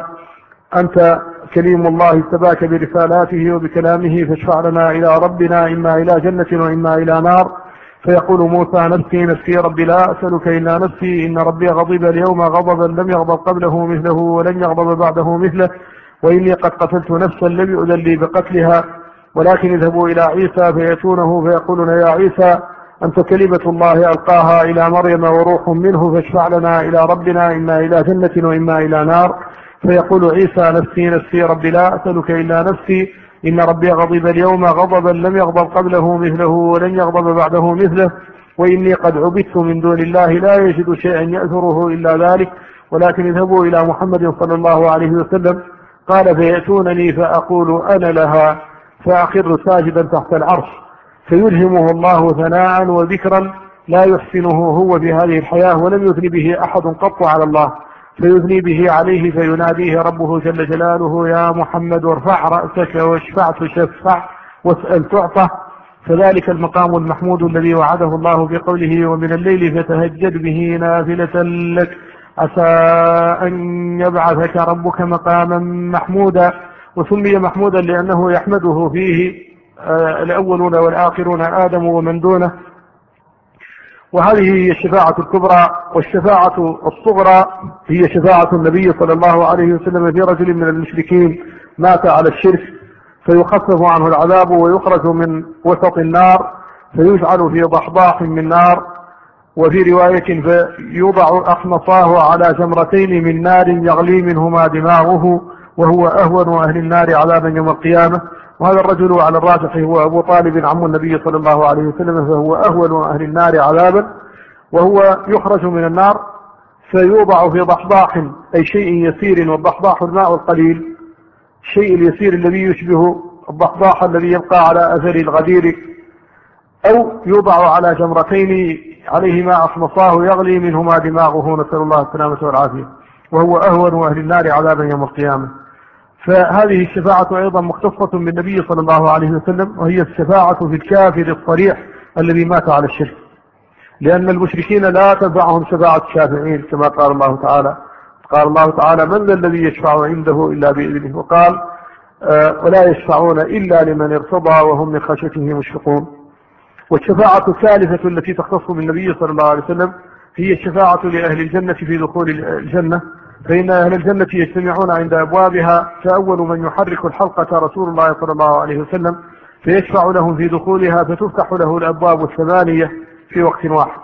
A: أنت كليم الله اتباك برسالاته وبكلامه، فاشفع لنا إلى ربنا إما إلى جنة وإما إلى نار. فيقول موسى نفسي نفسي ربي لا أسألك إلا نفسي، إن ربي غضب اليوم غضبا لم يغضب قبله مثله ولن يغضب بعده مثله، وإني قد قتلت نفسا لم يؤذن لي بقتلها. ولكن اذهبوا إلى عيسى فيأتونه فيقولون يا عيسى أنت كلمة الله ألقاها إلى مريم وروح منه، فاشفع لنا إلى ربنا إما إلى جنة وإما إلى نار. فيقول عيسى نفسي نفسي ربي لا أسألك إلا نفسي، إن ربي غضب اليوم غضبا لم يغضب قبله مثله ولن يغضب بعده مثله، وإني قد عبدت من دون الله لا يجد شيئا يأثره إلا ذلك. ولكن اذهبوا إلى محمد صلى الله عليه وسلم. قال فيأتونني فأقول أنا لها، فأخر ساجدا تحت العرش، فيلهمه الله ثناء وذكرا لا يحسنه هو في هذه الحياة ولم يثني به أحد قط على الله، فيثني به عليه فيناديه ربه جل جلاله يا محمد ارفع رأسك واشفع تشفع واسأل تعطى. فذلك المقام المحمود الذي وعده الله في قوله ومن الليل فتهجد به نافلة لك عسى أن يبعثك ربك مقاما محمودا. وسمي محمودا لأنه يحمده فيه الأولون والآخرون آدم ومن دونه. وهذه هي الشفاعة الكبرى. والشفاعة الصغرى هي شفاعة النبي صلى الله عليه وسلم في رجل من المشركين مات على الشرك، فيخفف عنه العذاب ويخرج من وسط النار فيجعل في ضحضاح من نار، وفي رواية فيوضع أخمصاه على جمرتين من نار يغلي منهما دماغه، وهو أهون أهل النار عذابا يوم القيامة. وهذا الرجل على الراجح هو أبو طالب عم النبي صلى الله عليه وسلم، فهو أهون أهل النار عذابا، وهو يخرج من النار فيوضع في ضحضاح أي شيء يسير، والضحضاح الماء القليل، الشيء اليسير الذي يشبه الضحضاح الذي يبقى على أثر الغدير، أو يوضع على جمرتين عليهما أخمصاه يغلي منهما دماغه، نسأل الله السلامة والعافية، وهو أهون أهل النار عذابا يوم القيامة. فهذه الشفاعة أيضا مختصة بالنبي صلى الله عليه وسلم، وهي الشفاعة في الكافر الصريح الذي مات على الشرك. لأن المشركين لا تنفعهم شفاعة الشافعين كما قال الله تعالى. قال الله تعالى: من ذا الذي يشفع عنده إلا بإذنه. وقال: ولا يشفعون إلا لمن ارتضى وهم من خشيته مشفقون. والشفاعة الثالثة التي تختص بالنبي صلى الله عليه وسلم هي الشفاعة لأهل الجنة في دخول الجنة، فإن أهل الجنة يجتمعون عند أبوابها، فأول من يحرك الحلقة رسول الله صلى الله عليه وسلم فيشفع لهم في دخولها، فتفتح له الأبواب الثمانية في وقت واحد.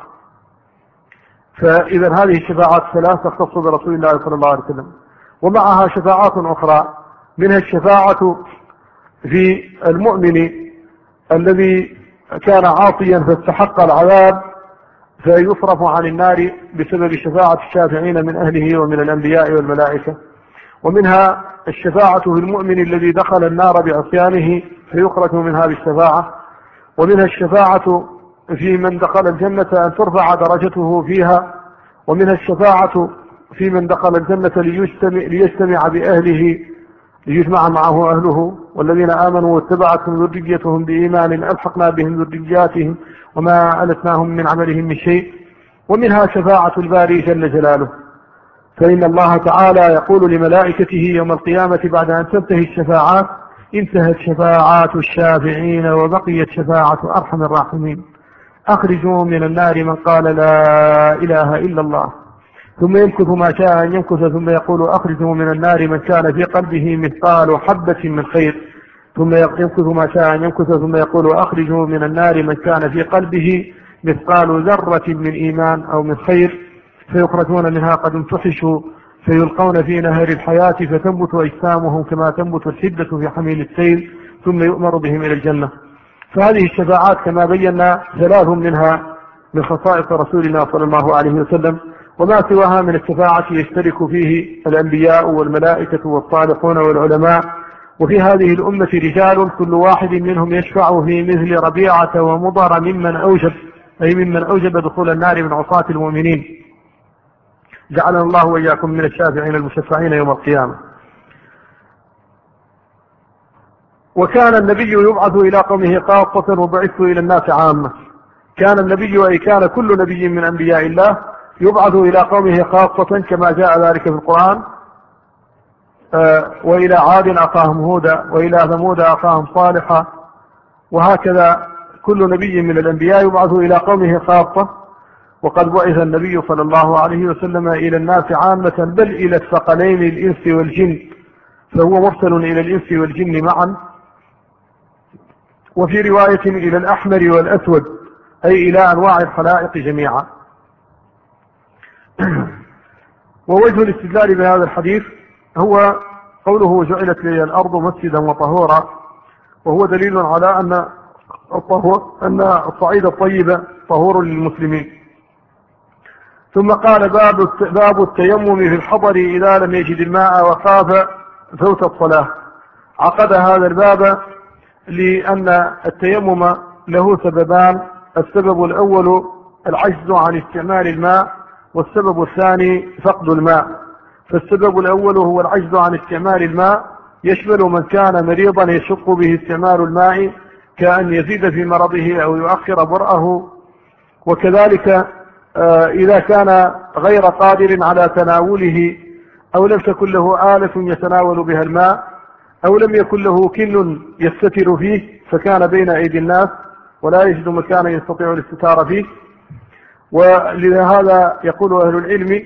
A: فإذا هذه الشفاعات الثلاث تختص برسول الله صلى الله عليه وسلم. ومعها شفاعات أخرى، منها الشفاعة في المؤمن الذي كان عاصيا فاستحق العذاب فيصرف عن النار بسبب شفاعة الشافعين من أهله ومن الأنبياء والملائكة. ومنها الشفاعة في المؤمن الذي دخل النار بعصيانه فيخرج منها بالشفاعة. ومنها الشفاعة في من دخل الجنة أن ترفع درجته فيها. ومنها الشفاعة في من دخل الجنة ليجتمع بأهله، ليجمع معه أهله: والذين آمنوا واتبعتهم ذريتهم بإيمان ألحقنا بهم ذرياتهم وما ألتناهم من عملهم من شيء. ومنها شفاعة الباري جل جلاله، فإن الله تعالى يقول لملائكته يوم القيامة بعد أن تنتهي الشفاعات: انتهت شفاعات الشافعين وبقيت شفاعة أرحم الراحمين، أخرجوا من النار من قال لا إله إلا الله. ثم يمكث ما شاء أن يمكث، ثم يقول: أخرجوا من النار من كان في قلبه مثقال حبة من خير. ثم يمكث ما شاء أن يمكث، ثم يقول: أخرجوا من النار من كان في قلبه مثقال ذرة من إيمان أو من خير، فيخرجون منها قد امتحشوا، فيلقون في نهر الحياة فتنبت أجسامهم كما تنبت الحدة في حميل السيل، ثم يؤمر بهم إلى الجنة. فهذه الشفاعات كما بينا ثلاث منها من خصائص رسولنا صلى الله عليه وسلم، وما سواها من الشفاعة يشترك فيه الأنبياء والملائكة والصالحون والعلماء. وفي هذه الأمة رجال كل واحد منهم يشفع في مثل ربيعة ومضر ممن أوجب دخول النار من عصاة المؤمنين. جعلنا الله وإياكم من الشافعين المشفعين يوم القيامة. وكان النبي يبعث إلى قومه خاصة وبعث إلى الناس عامة. كان النبي أي كان كل نبي من أنبياء الله يبعث إلى قومه خاصة كما جاء ذلك في القرآن: وإلى عاد أخاهم هودا وإلى ثمود أخاهم صالحا. وهكذا كل نبي من الأنبياء يبعث إلى قومه خاصة. وقد بعث النبي صلى الله عليه وسلم إلى الناس عامة، بل إلى الثقلين الإنس والجن، فهو مرسل إلى الإنس والجن معا. وفي رواية إلى الأحمر والأسود، أي إلى أنواع الخلائق جميعا. ووجه الاستدلال بهذا الحديث هو قوله: جعلت لي الأرض مسجدا وطهورا، وهو دليل على أن الصعيد الطيب طهور للمسلمين. ثم قال: باب التيمم في الحضر إذا لم يجد الماء وخاف فوت الصلاة. عقد هذا الباب لأن التيمم له سببان: السبب الأول العجز عن استعمال الماء، والسبب الثاني فقد الماء. فالسبب الأول هو العجز عن استعمال الماء، يشمل من كان مريضا يشق به استعمال الماء، كأن يزيد في مرضه أو يؤخر برأه. وكذلك إذا كان غير قادر على تناوله، أو لم تكن له آلة يتناول بها الماء، أو لم يكن له كن يستتر فيه فكان بين أيدي الناس ولا يجد مكانا يستطيع الاستتار فيه. ولهذا يقول أهل العلم: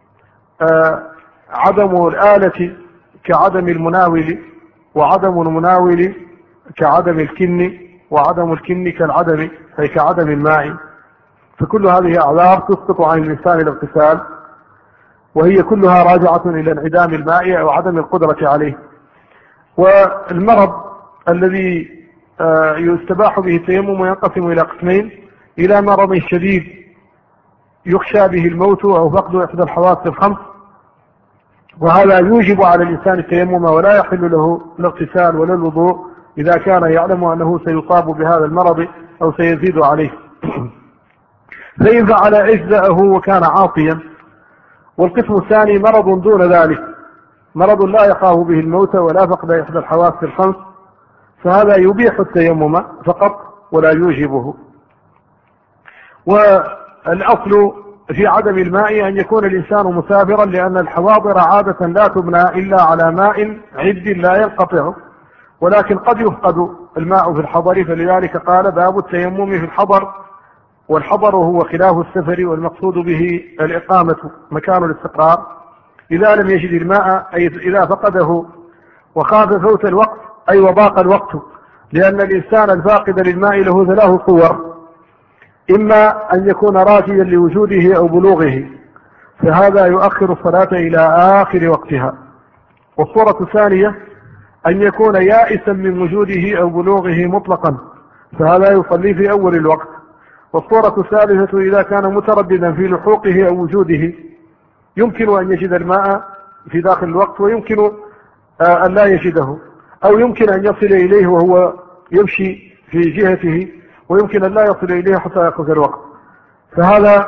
A: عدم الآلة كعدم المناول، وعدم المناول كعدم الكن، وعدم الكن كالعدم، أي كعدم الماء. فكل هذه أعذار تسقط عن الإنسان الاغتسال، وهي كلها راجعة إلى انعدام الماء أو عدم القدرة عليه. والمرض الذي يستباح به التيمم ينقسم إلى قسمين: إلى مرض شديد يخشى به الموت أو فقد إحدى الحواس الخمس، وهذا يوجب على الإنسان التيمم، ولا يحل له الاغتسال ولا الوضوء إذا كان يعلم أنه سيصاب بهذا المرض أو سيزيد عليه، فإن فعل أجزأه وكان عاصيا. والقسم الثاني مرض دون ذلك، مرض لا يخاف به الموت ولا فقد إحدى الحواس الخمس، فهذا يبيح التيمم فقط ولا يوجبه. الأصل في عدم الماء أن يكون الإنسان مسافرا، لأن الحواضر عادة لا تبنى إلا على ماء عد لا ينقطع، ولكن قد يفقد الماء في الحضر، فلذلك قال باب التيمم في الحضر. والحضر هو خلاف السفر، والمقصود به الإقامة مكان الاستقرار. إذا لم يجد الماء أي إذا فقده وخاف فوت الوقت أي وضاق الوقت، لأن الإنسان الفاقد للماء له ثلاث صور: إما أن يكون راجيا لوجوده أو بلوغه، فهذا يؤخر الصلاة إلى آخر وقتها. والصورة الثانية أن يكون يائسا من وجوده أو بلوغه مطلقا، فهذا يصلي في أول الوقت. والصورة الثالثة إذا كان مترددا في لحوقه أو وجوده، يمكن أن يجد الماء في داخل الوقت ويمكن أن لا يجده، أو يمكن أن يصل إليه وهو يمشي في جهته، ويمكن أن لا يصل إليه حتى يأخذ الوقت، فهذا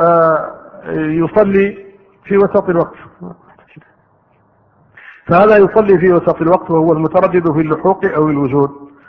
A: يصلي في وسط الوقت. فهذا يصلي في وسط الوقت وهو المتردد في اللحوق أو الوجود.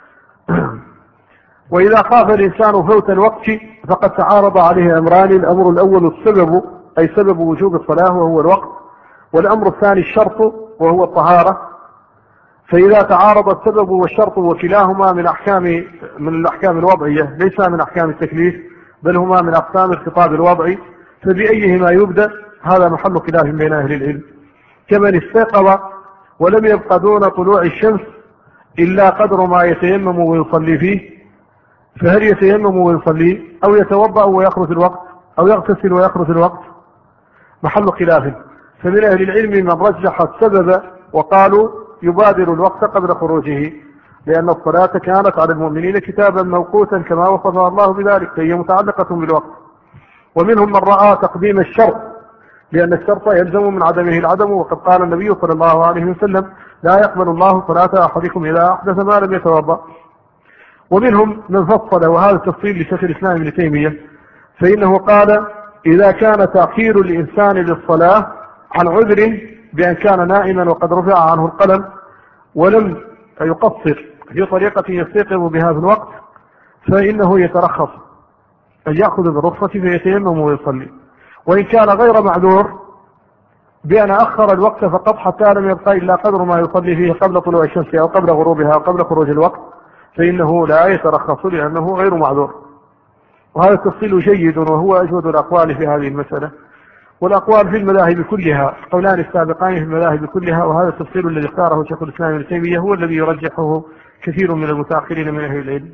A: وإذا خاف الإنسان فوت الوقت فقد تعارض عليه أمران: الأمر الأول السبب أي سبب وجوب الصلاة وهو الوقت، والأمر الثاني الشرط وهو الطهارة. فإذا تعارض السبب والشرط وكلاهما من الأحكام الوضعية ليس من أحكام التكليف، بل هما من أقسام الخطاب الوضعي، فبأيهما يبدأ هذا محل خلاف بين أهل العلم. كمن استيقظ ولم يبق دون طلوع الشمس إلا قدر ما يتيمم ويصلي فيه، فهل يتيمم ويصلي أو يتوضأ ويخرج الوقت أو يغتسل ويخرج الوقت؟ محل خلاف. فمن أهل العلم من رجح السبب وقالوا يبادر الوقت قبل خروجه، لأن الصلاة كانت على المؤمنين كتابا موقوتا كما وصفها الله بذلك، فهي متعلقة بالوقت. ومنهم من رأى تقديم الشرط، لأن الشرط يلزم من عدمه العدم، وقد قال النبي صلى الله عليه وسلم: لا يقبل الله صلاة أحدكم إذا أحدث ما لم يتوضأ. ومنهم من فصل، وهذا التفصيل لشيخ الإسلام ابن تيمية، فإنه قال: إذا كان تأخير الإنسان للصلاة عن عذر بأن كان نائما وقد رفع عنه القلم ولم يقصر في طريقة يستيقظ بها في الوقت، فإنه يترخص أن يأخذ بالرخصة فيتيمم ويصلي. وإن كان غير معذور بأن أخر الوقت فقط حتى لم يبقى إلا قدر ما يصلي فيه قبل طلوع الشمس أو قبل غروبها أو قبل خروج الوقت، فإنه لا يترخص لأنه غير معذور. وهذا التفصيل جيد وهو أجود الأقوال في هذه المسألة. والأقوال في المذاهب كلها، قولان السابقان في المذاهب كلها، وهذا التفصيل الذي اختاره شيخ الإسلام ابن تيمية هو الذي يرجحه كثير من المتأخرين من أهل العلم.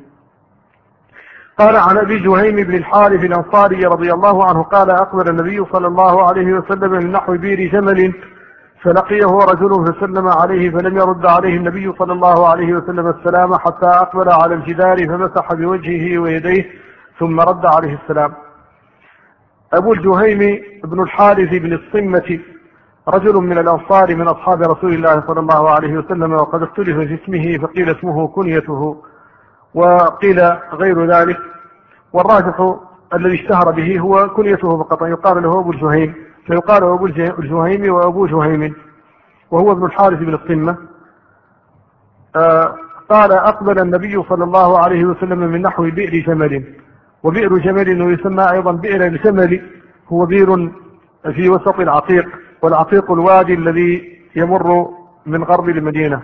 A: قال: عن أبي جهيم بن الحارث الأنصاري رضي الله عنه قال: أقبل النبي صلى الله عليه وسلم من نحو بئر جمل، فلقيه رجل فسلم عليه، فلم يرد عليه النبي صلى الله عليه وسلم السلام حتى أقبل على الجدار فمسح بوجهه ويديه ثم رد عليه السلام. أبو الجهيم بن الحارث بن الصمة رجل من الأنصار من أصحاب رسول الله صلى الله عليه وسلم، وقد اختلف في اسمه، فقيل اسمه كنيته وقيل غير ذلك، والراجح الذي اشتهر به هو كنيته فقط، يقال له أبو الجهيم، فيقال أبو الجهيم وأبو جهيم، وهو ابن الحارث بن الصمة. قال: أقبل النبي صلى الله عليه وسلم من نحو بئر جمل. وبئر جمل يسمى أيضا بئر الجمل، هو بئر في وسط العتيق، والعتيق الوادي الذي يمر من غرب المدينة.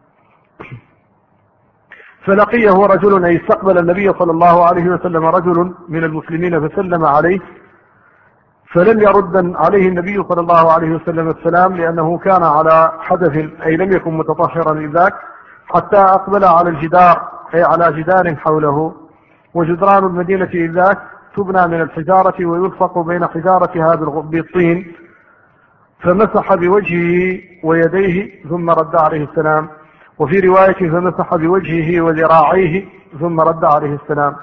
A: فلقيه رجل أي استقبل النبي صلى الله عليه وسلم رجل من المسلمين فسلم عليه، فلم يرد عليه النبي صلى الله عليه وسلم السلام، لأنه كان على حدث أي لم يكن متطهرا لذاك، حتى أقبل على الجدار أي على جدار حوله. وجدران المدينة إذاك تبنى من الحجارة ويلصق بين حجارتها بالطين، فمسح بوجهه ويديه ثم رد عليه السلام. وفي رواية فمسح بوجهه وذراعيه ثم رد عليه السلام.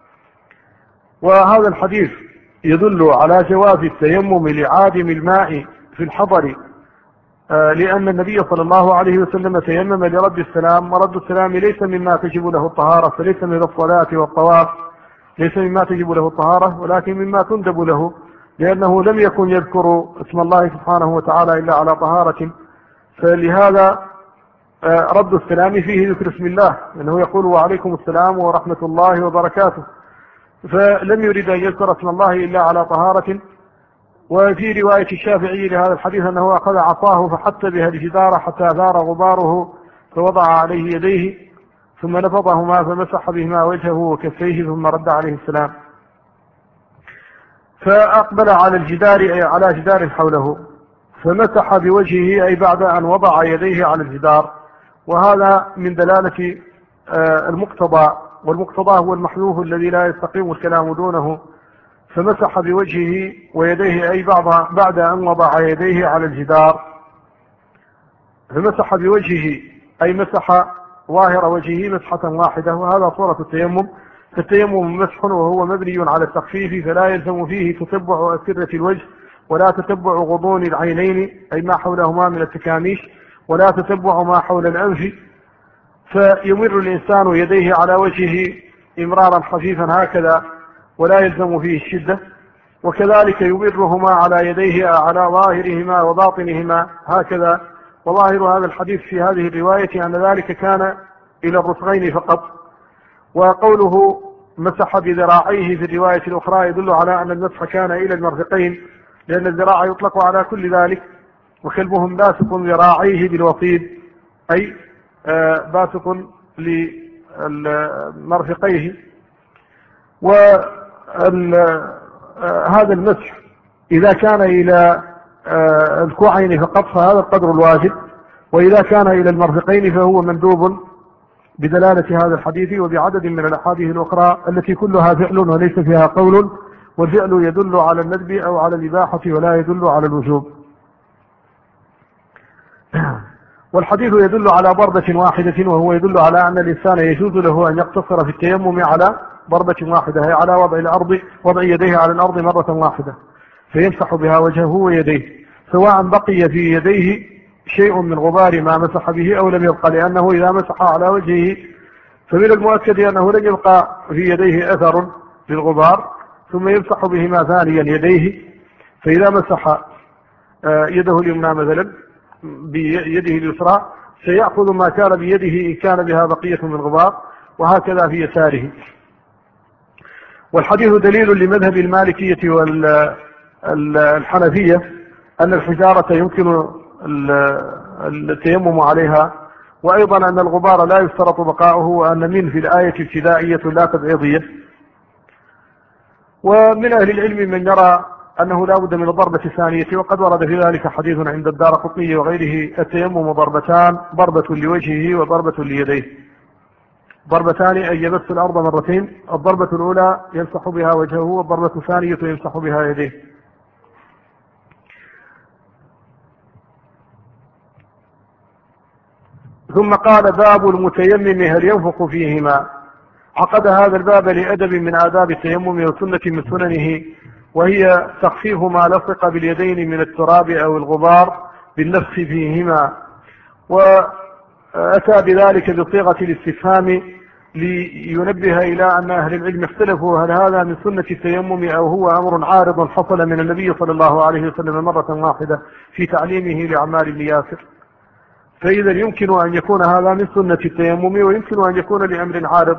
A: وهذا الحديث يدل على جواز التيمم لعادم الماء في الحضر، لأن النبي صلى الله عليه وسلم تيمم لرد السلام، ورد السلام ليس مما تجب له الطهارة، فليس من الصلاة والطواف، ليس مما تجب له الطهارة ولكن مما تندب له، لأنه لم يكن يذكر اسم الله سبحانه وتعالى إلا على طهارة، فلهذا رد السلام فيه ذكر اسم الله، لأنه يقول: وعليكم السلام ورحمة الله وبركاته. فلم يرد أن يذكر اسم الله إلا على طهارة. وفي رواية الشافعي لهذا الحديث أنه أخذ عصاه فحت بها الجدار حتى أثار غباره فوضع عليه يديه ثم نفضهما فمسح بهما وجهه وكفيه ثم رد عليه السلام. فأقبل على الجدار أي على جدار حوله فمسح بوجهه أي بعد أن وضع يديه على الجدار. وهذا من دلالة المقتضى، والمقتضى هو المحذوف الذي لا يستقيم الكلام دونه. فمسح بوجهه ويديه أي بعد أن وضع يديه على الجدار. فمسح بوجهه أي مسح ظاهر وجهه مسحة واحدة، وهذا صورة التيمم. فالتيمم مسح وهو مبني على التخفيف، فلا يلزم فيه تتبع أسرة الوجه ولا تتبع غضون العينين أي ما حولهما من التكاميش، ولا تتبع ما حول الأنف. فيمر الإنسان يديه على وجهه إمرارا خفيفا هكذا ولا يلزم فيه الشدة، وكذلك يمرهما على يديه على ظاهرهما وباطنهما هكذا. وظاهر هذا الحديث في هذه الرواية أن ذلك كان إلى الرسغين فقط. وقوله مسح بذراعيه في الرواية الأخرى يدل على أن المسح كان إلى المرفقين، لأن الذراع يطلق على كل ذلك. وكلبهم باسط ذراعيه بالوصيد أي باسط لمرفقيه. وهذا المسح إذا كان إلى الكوعين فقط فهذا القدر الواجب، وإذا كان إلى المرفقين فهو مندوب بدلالة هذا الحديث وبعدد من الأحاديث الأخرى التي كلها فعل وليس فيها قول، والفعل يدل على الندب أو على الإباحة ولا يدل على الوجوب. والحديث يدل على ضربة واحدة، وهو يدل على أن الإنسان يجوز له أن يقتصر في التيمم على ضربة واحدة، هي على وضع يديه على الأرض مرة واحدة فيمسح بها وجهه ويديه، سواء بقي في يديه شيء من غبار ما مسح به أو لم يبقى، لأنه إذا مسح على وجهه فمن المؤكد أنه لن يبقى في يديه أثر للغبار، ثم يمسح بهما ثانيا يديه. فإذا مسح يده اليمنى مثلا بيده اليسرى سيأخذ ما كان بيده إن كان بها بقية من غبار، وهكذا في يساره. والحديث دليل لمذهب المالكية والحنفية أن الحجارة يمكن التيمم عليها، وأيضا أن الغبار لا يشترط بقاؤه، وأن من في الآية ابتدائية لا تبعيضية. ومن أهل العلم من يرى أنه لا بد من الضربة الثانية، وقد ورد في ذلك حديث عند الدارقطني وغيره: التيمم ضربتان، ضربة لوجهه وضربة ليديه. ضربتان أي يمس الأرض مرتين، الضربة الأولى يمسح بها وجهه، والضربة الثانية يمسح بها يديه. ثم قال: باب المتيمم هل ينفخ فيهما. عقد هذا الباب لأدب من آداب التيمم وسنة من سننه، وهي تخفيف ما لصق باليدين من التراب أو الغبار بالنفخ فيهما، وأتى بذلك بصيغة الاستفهام لينبه إلى أن أهل العلم اختلفوا هل هذا من سنة التيمم أو هو أمر عارض حصل من النبي صلى الله عليه وسلم مرة واحدة في تعليمه لعمار بن ياسر. فإذا يمكن أن يكون هذا من سنة التيمم، ويمكن أن يكون لأمر عارض.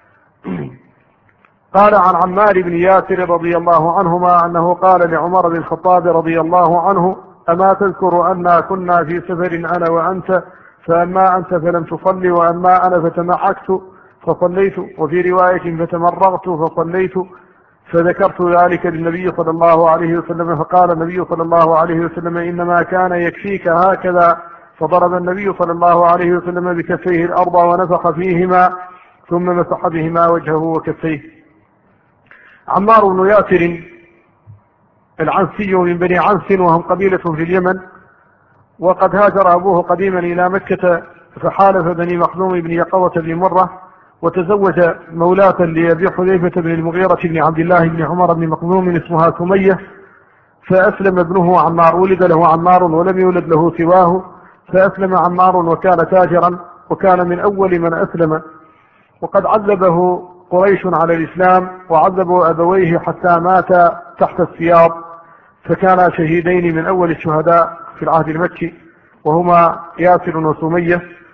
A: قال عن عمار بن ياسر رضي الله عنهما أنه قال لعمر بن الخطاب رضي الله عنه: أما تذكر أننا كنا في سفر أنا وأنت، فأما أنت فلم تصلي، وأما أنا فتمعكت فصليت، وفي رواية فتمرغت فصليت. فذكرت ذلك للنبي صلى الله عليه وسلم، فقال النبي صلى الله عليه وسلم: إنما كان يكفيك هكذا. فضرب النبي صلى الله عليه وسلم بكفيه الأرض ونفخ فيهما، ثم مسح بهما وجهه وكفيه. عمار بن ياسر العنسي من بني عنس، وهم قبيلة في اليمن، وقد هاجر أبوه قديما إلى مكة فحالف بني مخزوم بن يقظة بن مرة، وتزوج مولاة لأبي حذيفة بن المغيرة بن عبد الله بن عمر بن مخزوم اسمها سمية، فأسلم ابنه عمار. ولد له عمار ولم يولد له سواه، فأسلم عمار وكان تاجرا، وكان من أول من أسلم. وقد عذبه قريش على الإسلام، وعذبوا أبويه حتى مات تحت السياط، فكانا شهيدين من أول الشهداء في العهد المكي، وهما ياسر وسمية.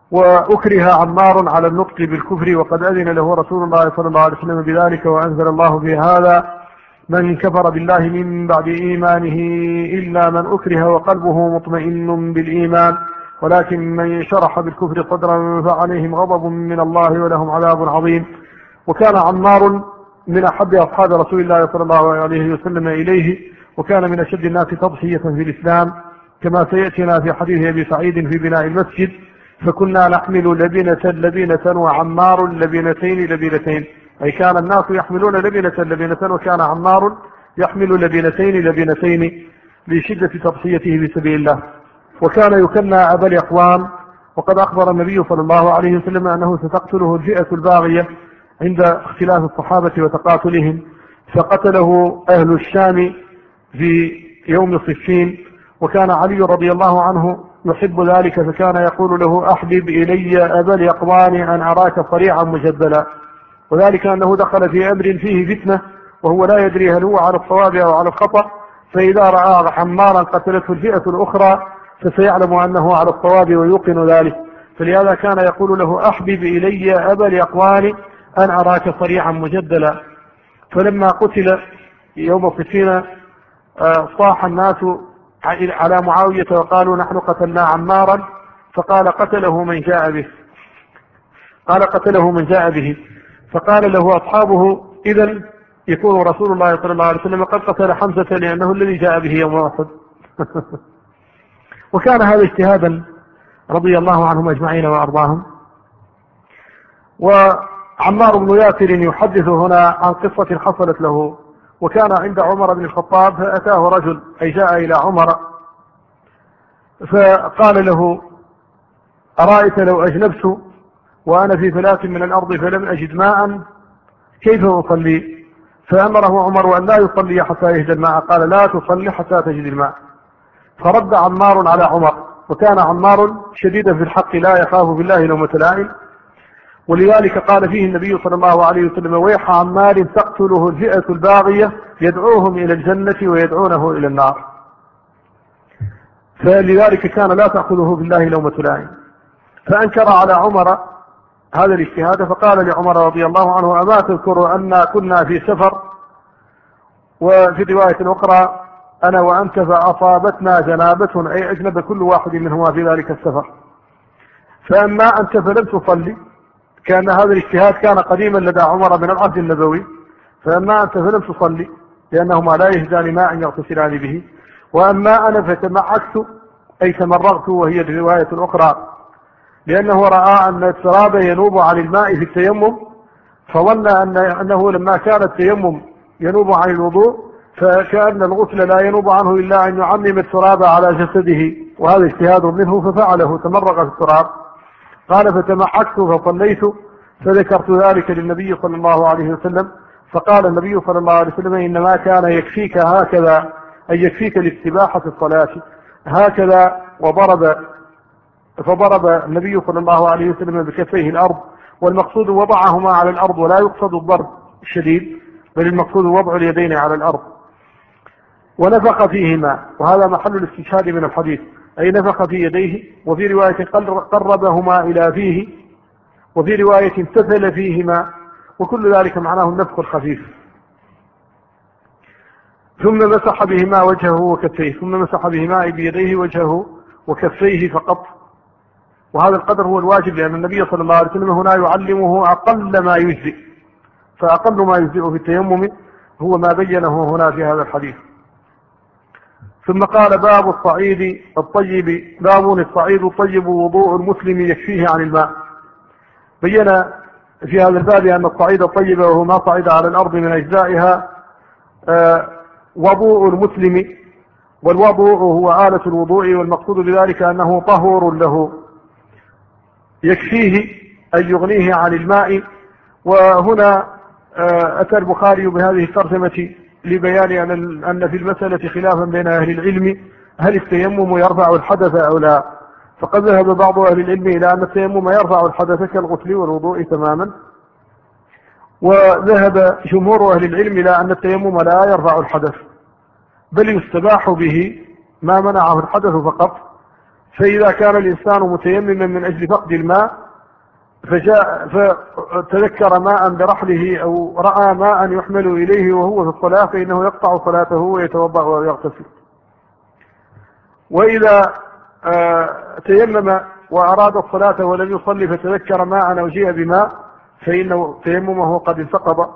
A: وأكره عمار على النطق بالكفر وقد أذن له رسول الله صلى الله عليه وسلم بذلك، وأنزل الله في هذا: من كفر بالله من بعد إيمانه إلا من أكره وقلبه مطمئن بالإيمان ولكن من شرح بالكفر صدرا فعليهم غضب من الله ولهم عذاب عظيم. وكان عمار من أحب أصحاب رسول الله صلى الله عليه وسلم إليه، وكان من أشد الناس تضحية في الإسلام، كما سيأتينا في حديث أبي سعيد في بناء المسجد: فكنا نحمل لبنة وعمار لبنتين، أي كان الناس يحملون لبنة وكان عمار يحمل لبنتين لشدة تضحيته في سبيل الله. وكان يكنى أبا اليقوان، وقد أخبر النبي صلى الله عليه وسلم أنه ستقتله الفئة الباغية عند اختلاف الصحابة وتقاتلهم، فقتله أهل الشام في يوم صفين. وكان علي رضي الله عنه يحب ذلك، فكان يقول له: أحبب إلي أبا اليقظان أن أراك صريعا مجدلا، وذلك أنه دخل في أمر فيه فتنة وهو لا يدري هل هو على الصواب أو على الخطأ، فإذا رأى عمارا قتلته الفئة الأخرى فسيعلم أنه على الصواب ويوقن ذلك، فلهذا كان يقول له: أحبب إلي أبا اليقظان أن أراك صريعا مجدلا. فلما قتل يوم صفين صاح الناس على معاوية وقالوا: نحن قتلنا عمارا، فقال: قتله من جاء به. فقال له أصحابه: إذن يكون رسول الله صلى الله عليه وسلم قد قتل حمزة لأنه الذي جاء به يوم أحد. وكان هذا اجتهادا رضي الله عنهم أجمعين وأرضاهم. وعمار بن ياسر يحدث هنا عن قصة حصلت له. وكان عند عمر بن الخطاب، فأتاه رجل، أي جاء إلى عمر، فقال له: أرأيت لو أجنبت وأنا في فلاة من الأرض فلم أجد ماء كيف أصلي؟ فأمره عمر أن لا يصلي حتى يجد الماء، قال: لا تصلي حتى تجد الماء. فرد عمار على عمر، وكان عمار شديدا في الحق لا يخاف بالله لومة لائم، ولذلك قال فيه النبي صلى الله عليه وسلم: ويح عمار تقتله الفئة الباغية يدعوهم إلى الجنة ويدعونه إلى النار. فلذلك كان لا تأخذه بالله لومة لائم. فأنكر على عمر هذا الاجتهاد، فقال لعمر رضي الله عنه: أما تذكر أن كنا في سفر، وفي رواية أخرى: أنا وأنت فأصابتنا جنابة، أي أجنب كل واحد منهما في ذلك السفر، فأما أنت فلم تصلي. كان هذا الاجتهاد كان قديما لدى عمر من العهد النبوي: فأما أنت فلم تصلي لأنهما لا يجدان ماء يغتسلان به، وأما أنا فتمعكت، أي تمرغت، وهي الرواية الأخرى، لأنه رأى أن التراب ينوب عن الماء في التيمم، فظن أنه لما كان التيمم ينوب عن الوضوء فكأن الغسل لا ينوب عنه إلا أن يعمم التراب على جسده، وهذا اجتهاد منه ففعله، تمرغ في التراب. قال: فتمعكت فصليت، فذكرت ذلك للنبي صلى الله عليه وسلم، فقال النبي صلى الله عليه وسلم: إنما كان يكفيك هكذا، أي يكفيك لاستباحة الصلاة هكذا. فضرب النبي صلى الله عليه وسلم بكفيه الأرض، والمقصود وضعهما على الأرض، ولا يقصد الضرب الشديد، بل المقصود وضع اليدين على الأرض، ونفخ فيهما، وهذا محل الاستشهاد من الحديث، أي نفخ في يديه. وفي رواية قربهما إلى فيه، وفي رواية امتثل فيهما، وكل ذلك معناه النفخ الخفيف. ثم مسح بهما وجهه وكفيه، ثم مسح بهما بيديه وجهه وكفيه فقط، وهذا القدر هو الواجب، لأن النبي صلى الله عليه وسلم هنا يعلمه أقل ما يجزئ، فأقل ما يجزئ في التيمم هو ما بينه هنا في هذا الحديث. ثم قال: باب الصعيد الطيب، باب الصعيد الطيب وضوء المسلم يكفيه عن الماء. بين في هذا الباب أن الصعيد الطيب، وهو ما صعد على الأرض من أجزائها، وضوء المسلم، والوضوء هو آلة الوضوء، والمقصود بذلك أنه طهور له يكفيه، أي يغنيه عن الماء. وهنا أتى البخاري بهذه الترجمة لبيان أن في المسألة خلافا بين أهل العلم، هل التيمم يرفع الحدث أو لا؟ فقد ذهب بعض أهل العلم إلى أن التيمم يرفع الحدث كالغسل والوضوء تماما، وذهب جمهور أهل العلم إلى أن التيمم لا يرفع الحدث، بل يستباح به ما منعه الحدث فقط. فإذا كان الإنسان متيمما من أجل فقد الماء فتذكر ماء برحله أو رأى ماء يحمل إليه وهو في الصلاة فإنه يقطع صلاته ويتوضأ ويغتسل. وإذا تيمم وأراد الصلاة ولم يصلي فتذكر ماء أو جيء بماء فإنه تيممه قد انتقض.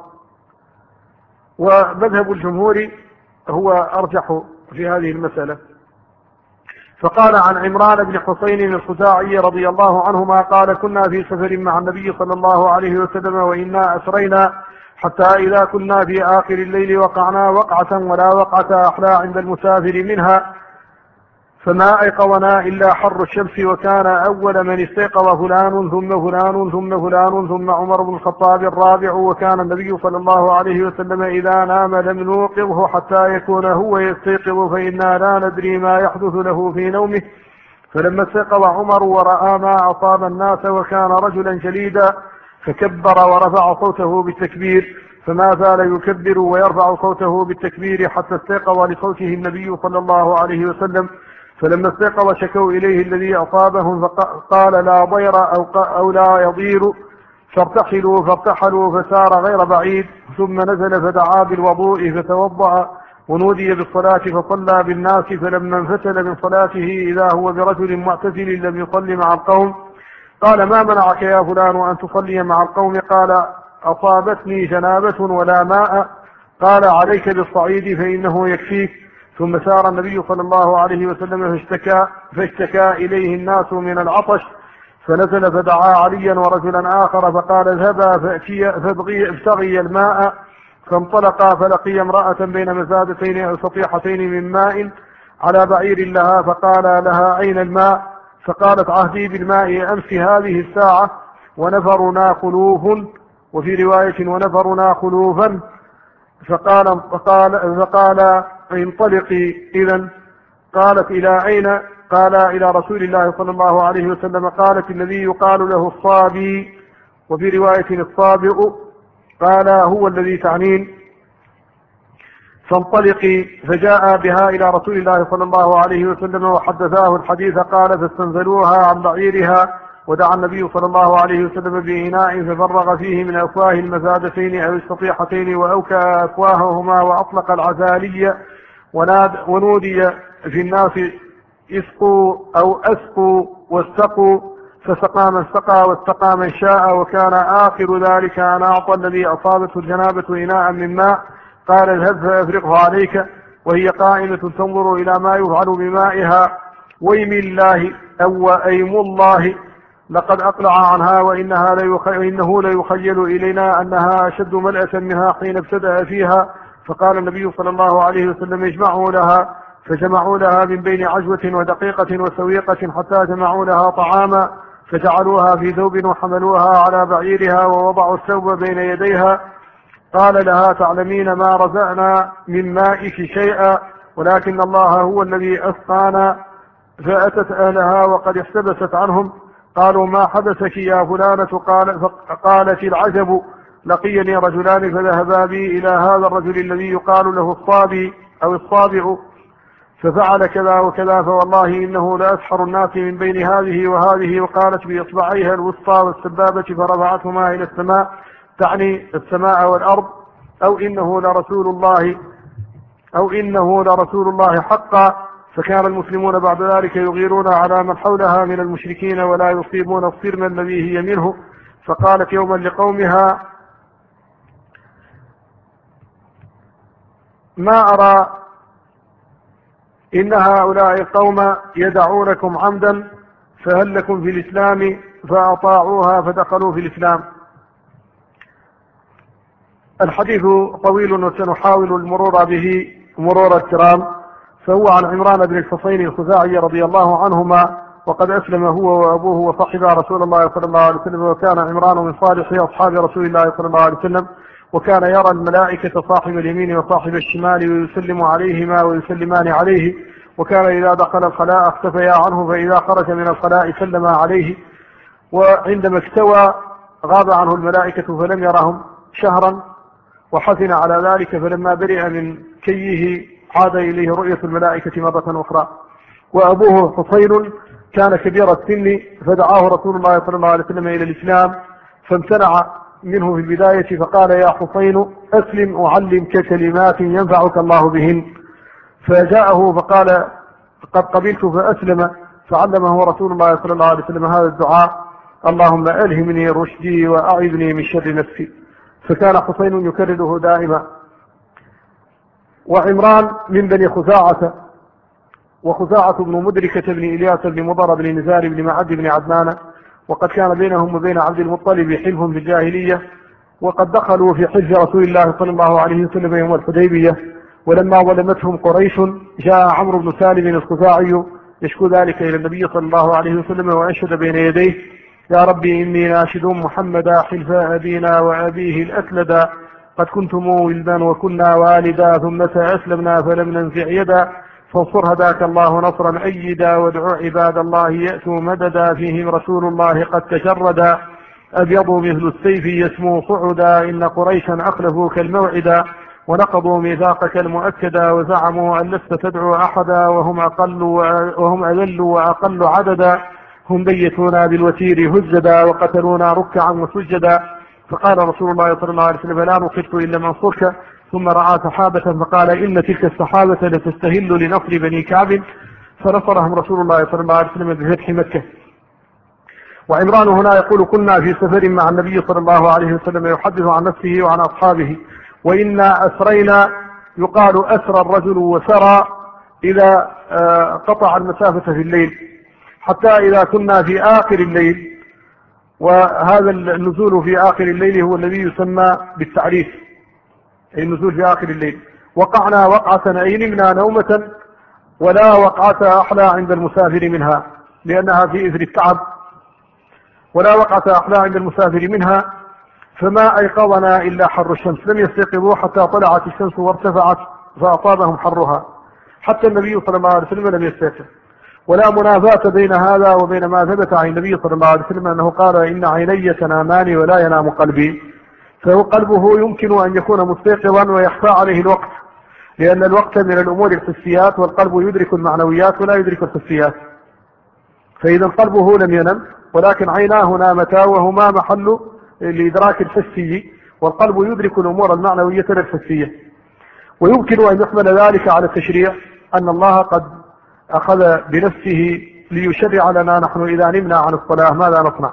A: ومذهب الجمهور هو أرجح في هذه المسألة. فقال عن عمران بن حسين الخزاعي رضي الله عنهما قال كنا في سفر مع النبي صلى الله عليه وسلم وإنا أسرينا حتى إذا كنا في آخر الليل وقعنا وقعة ولا وقعة أحلى عند المسافر منها فما أيقظنا إلا حر الشمس وكان أول من استيقظ فلان ثم فلان ثم فلان ثم عمر بن الخطاب الرابع وكان النبي صلى الله عليه وسلم إذا نام لم نوقظه حتى يكون هو يستيقظ فإنا لا ندري ما يحدث له في نومه. فلما استيقظ عمر ورأى ما أصاب الناس وكان رجلا جليدا فكبر ورفع صوته بالتكبير فما زال يكبر ويرفع صوته بالتكبير حتى استيقظ لصوته النبي صلى الله عليه وسلم. فلما استيقظ شكوا إليه الذي أصابهم فقال لا ضير أو لا يضير فارتحلوا فسار غير بعيد ثم نزل فدعا بالوضوء فتوضأ ونودي بالصلاة فصلى بالناس فلما انفتل من صلاته إذا هو برجل معتزل لم يصلي مع القوم قال ما منعك يا فلان أن تصلي مع القوم؟ قال أصابتني جنابة ولا ماء. قال عليك بالصعيد فإنه يكفيك. ثم سار النبي صلى الله عليه وسلم فاشتكى إليه الناس من العطش فنزل فدعا عليا ورجلا آخر فقال اذهبا فابتغي الماء فانطلقا فلقي امرأة بين مزادتين أو سطيحتين من ماء على بعير لها فقال لها أين الماء؟ فقالت عهدي بالماء أمس هذه الساعة ونفرنا خلوف، وفي رواية ونفرنا خلوفا. فقال انطلقي إذن. قالت إلى أين؟ قال إلى رسول الله صلى الله عليه وسلم. قالت الذي يقال له الصابي، وفي رواية الصابئ. قال هو الذي تعنين. فانطلقي. فجاء بها إلى رسول الله صلى الله عليه وسلم وحدثاه الحديث. قال فاستنزلوها عن بعيرها ودعا النبي صلى الله عليه وسلم بإناء ففرغ فيه من أفواه المزادتين أو السطيحتين وأوكى أفواههما وأطلق العزالية ونودي في الناس اسقوا أو أسقوا واستقوا فسقى من سقى واستقى من شاء. وكان آخر ذلك أن أعطى الذي أصابته الجنابة إناء من ماء قال اذهب فأفرغه عليك وهي قائمة تنظر إلى ما يفعل بمائها ويم الله أو أيم الله لقد أقلع عنها وإنه ليخيل إلينا أنها أشد ملأة منها حين ابتدأ فيها. فقال النبي صلى الله عليه وسلم اجمعوا لها. فجمعوا لها من بين عجوة ودقيقة وسويقة حتى جمعوا لها طعاما فجعلوها في ثوب وحملوها على بعيرها ووضعوا الثوب بين يديها. قال لها تعلمين ما رزقنا من مائك شيئا ولكن الله هو الذي أسقانا. فأتت أهلها وقد احتبست عنهم. قالوا ما حدثك يا فلانة؟ قالت العجب لقيني رجلان فذهبا بي إلى هذا الرجل الذي يقال له الصابي أو الصابع ففعل كذا وكذا فوالله إنه لأسحر الناس من بين هذه وهذه. وقالت بإصبعيها الوسطى والسبابة فرفعتهما إلى السماء تعني السماء والأرض أو إنه لرسول الله حقا. فكان المسلمون بعد ذلك يغيرون على من حولها من المشركين ولا يصيبون الصرم الذي هي منه. فقالت يوما لقومها ما أرى إن هؤلاء القوم يدعونكم عمدا فهل لكم في الإسلام؟ فأطاعوها فدخلوا في الإسلام. الحديث طويل وسنحاول المرور به مرور الكرام. فهو عن عمران بن الحسين الخزاعي رضي الله عنهما وقد أسلم هو وأبوه وصحب رسول الله صلى الله عليه وسلم. وكان عمران من صالح أصحاب رسول الله صلى الله عليه وسلم وكان يرى الملائكة صاحب اليمين وصاحب الشمال ويسلم عليهما ويسلمان عليه. وكان إذا دخل الخلاء اختفيا عنه فإذا خرج من الخلاء سلم عليه. وعندما استوى غاب عنه الملائكة فلم يرهم شهرا وحزن على ذلك. فلما برئ من كيه عاد إليه رؤية الملائكة مرة أخرى. وأبوه حصين كان كبير السن، فدعاه رسول الله صلى الله عليه وسلم إلى الإسلام فامتنع منه في البداية، فقال يا حسين أسلم أعلمك كلمات ينفعك الله بهن. فجاءه فقال قد قبلت فأسلم، فعلمه رسول الله صلى الله عليه وسلم هذا الدعاء: اللهم ألهمني رشدي وأعذني من شر نفسي. فكان حسين يكرره دائما. وعمران من بني خزاعة، وخزاعة بن مدركة بن إلياس بن مضر بن نزار بن معد بن عدنان، وقد كان بينهم وبين عبد المطلب حلف في الجاهلية، وقد دخلوا في حلف رسول الله صلى الله عليه وسلم يوم الحديبية. ولما ظلمتهم قريش جاء عمرو بن سالم الخزاعي يشكو ذلك إلى النبي صلى الله عليه وسلم وأنشد بين يديه: يا ربي إني ناشد محمدا حلف أبينا وأبيه الأسلدا، قد كنتم ولدا وكنا والدا ثم أسلمنا فلم ننزع يدا، فانصر هداك الله نصرا أيدا، وادعو عباد الله يأتوا مددا، فيهم رسول الله قد تشردا، أبيض مثل السيف يسمو صعدا، إن قريشا أخلفوك الموعدا، ونقضوا ميثاقك المؤكدا، وزعموا أن لست تدعو أحدا، وهم أذل وأقل عددا، هم بيتونا بالوتير هزدا، وقتلونا ركعا وسجدا. فقال رسول الله صلى الله عليه وسلم: لا نصرت إلا منصرك. ثم رأى سحابة فقال: إن تلك السحابة لتستهل لنصر بني كعب، فنصرهم رسول الله صلى الله عليه وسلم بفتح مكة. وعمران هنا يقول: كنا في سفر مع النبي صلى الله عليه وسلم يحدث عن نفسه وعن أصحابه: وإنا أسرينا، يقال أسرى الرجل وسرى إذا قطع المسافة في الليل، حتى إذا كنا في آخر الليل، وهذا النزول في آخر الليل هو الذي يسمى بالتعريف، أي النزول في آخر الليل. وقعنا وقعة أي نمنا نومة، ولا وقعة أحلى عند المسافر منها، لأنها في إثر التعب، ولا وقعة أحلى عند المسافر منها، فما أيقظنا إلا حر الشمس، لم يستيقظوا حتى طلعت الشمس وارتفعت فأصابهم حرها، حتى النبي صلى الله عليه وسلم لم يستيقظ. ولا منافاة بين هذا وبين ما ثبت عن النبي صلى الله عليه وسلم أنه قال: إن عيني تنامان ولا ينام قلبي. فهو قلبه يمكن أن يكون مستيقظا ويخفى عليه الوقت، لأن الوقت من الأمور الحسيات، والقلب يدرك المعنويات ولا يدرك الحسيات. فإذا قلبه لم ينم، ولكن عيناه نامتا، وهما محل لإدراك الحسي، والقلب يدرك الأمور المعنوية لا الحسية. ويمكن أن يحمل ذلك على التشريع، أن الله قد أخذ بنفسه ليشرع لنا نحن إذا نمنا عن الصلاة ماذا نصنع.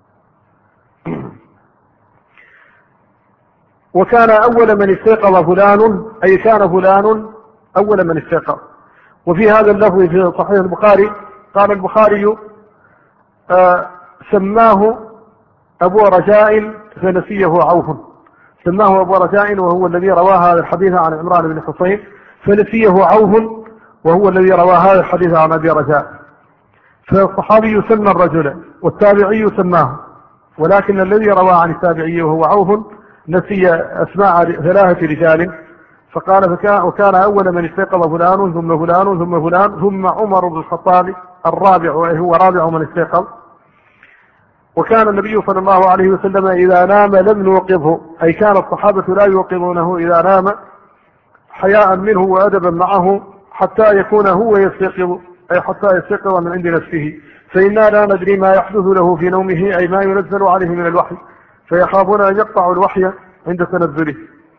A: وكان أول من استيقظ فلان، أي كان فلان أول من استيقظ. وفي هذا اللفظ في صحيح البخاري قال البخاري: سماه أبو رجاء فنسيه عوف. سماه أبو رجاء وهو الذي روى هذا الحديث عن عمران بن حسين، فنسيه عوف وهو الذي روى هذا الحديث عن أبي رجاء. فالصحابي سمى الرجل والتابعي سماه، ولكن الذي روى عن التابعي وهو عوف نسي أسماء 3 رجال، فقال: وكان أول من استيقظ فلان ثم فلان ثم فلان ثم عمر بن الخطاب الرابع، وهو رابع من استيقظ. وكان النبي صلى الله عليه وسلم إذا نام لم نوقظه، أي كان الصحابة لا يوقظونه إذا نام حياء منه وأدبا معه، حتى يكون هو يستيقظ، أي حتى يستيقظ من عند نفسه، فإنا لا ندري ما يحدث له في نومه، أي ما ينزل عليه من الوحي، فيخافون أن يقطعوا الوحي عند تنزله.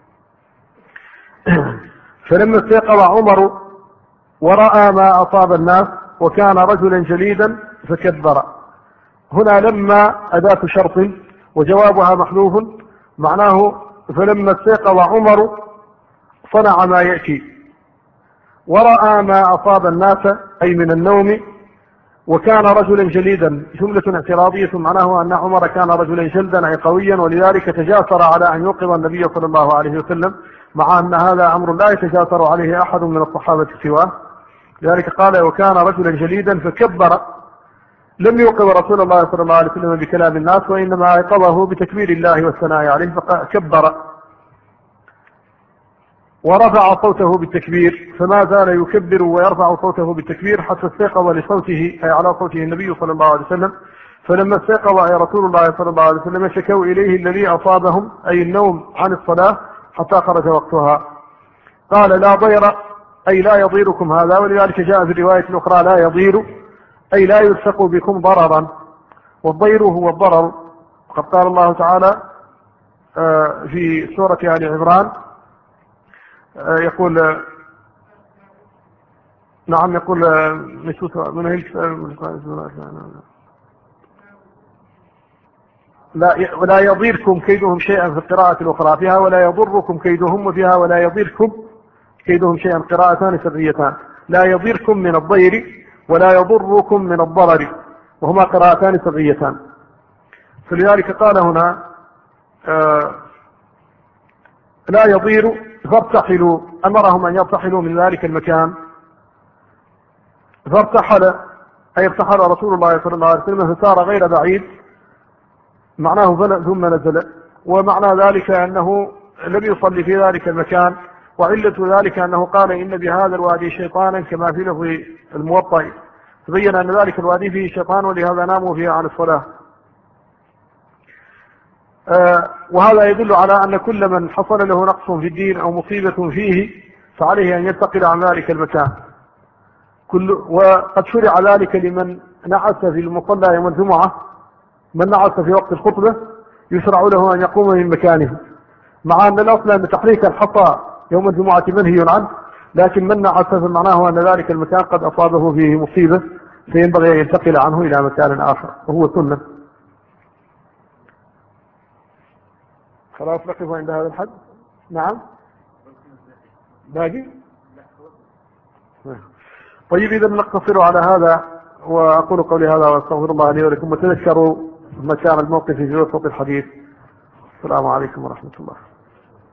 A: فلما استيقظ عمر ورأى ما أصاب الناس وكان رجلا جليدا فكبر. هنا لما أداة شرط وجوابها محذوف، معناه فلما استيقظ عمر صنع ما يأتي، ورأى ما أصاب الناس أي من النوم، وكان رجلا جليدا. جملة اعتراضية معناه أن عمر كان رجلا جلدا أي قويا، ولذلك تجاسر على أن يوقظ النبي صلى الله عليه وسلم، مع أن هذا أمر لا يتجاسر عليه أحد من الصحابة سواه. لذلك قال: وكان رجلا جليدا فكبر. لم يوقظ رسول الله صلى الله عليه وسلم بكلام الناس، وإنما أيقظه بتكبير الله والثناء عليه، فكبر ورفع صوته بالتكبير، فما زال يكبر ويرفع صوته بالتكبير حتى استيقظ لصوته، أي على صوته النبي صلى الله عليه وسلم. فلما استيقظ أي رسول الله صلى الله عليه وسلم شكوا إليه الذي أصابهم، أي النوم عن الصلاة، حتى خرج وقتها. قال: لا ضير، أي لا يضيركم هذا، ولذلك جاء في الرواية الأخرى: لا يضير، أي لا يلصق بكم ضررا، والضير هو الضرر. وقد قال الله تعالى في سورة آل عمران يقول نعم يقول ولا يضيركم كيدهم شيئا في القراءة الأخرى فيها ولا يضركم كيدهم فيها ولا يضيركم كيدهم شيئا، قراءتان سريتان، لا يضيركم من الضير ولا يضركم من الضرر، وهما قراءتان سريتان. فلذلك قال هنا لا يضير فارتحلوا، أمرهم أن يرتحلوا من ذلك المكان، فارتحل أي ارتحل رسول الله صلى الله عليه وسلم فسار غير بعيد، معناه ثم نزل، ومعنى ذلك أنه لم يصلي في ذلك المكان، وعلة ذلك أنه قال إن بهذا الوادي شيطانا كما في لفظ الموطأ، تبين أن ذلك الوادي فيه شيطان ولهذا ناموا فيه عن الصلاة. وهذا يدل على أن كل من حصل له نقص في الدين أو مصيبة فيه فعليه أن ينتقل عن ذلك المكان. وقد شرع ذلك لمن نعس في المصلى يوم الجمعة، من نعس في وقت الخطبة يشرع له أن يقوم من مكانه، مع أن الأصل أن تحريك الحصى يوم الجمعة منهي عنه، لكن من نعس فمعناه أن ذلك المكان قد أصابه فيه مصيبة فينبغي أن ينتقل عنه إلى مكان آخر، وهو سنة. خلاص نقف عند هذا الحد. نعم باقي. طيب إذا نقتصر على هذا، وأقول قولي هذا وأستغفر الله لي ولكم، وتذكروا مكان الموقف في وسط الحديث. السلام عليكم ورحمة الله.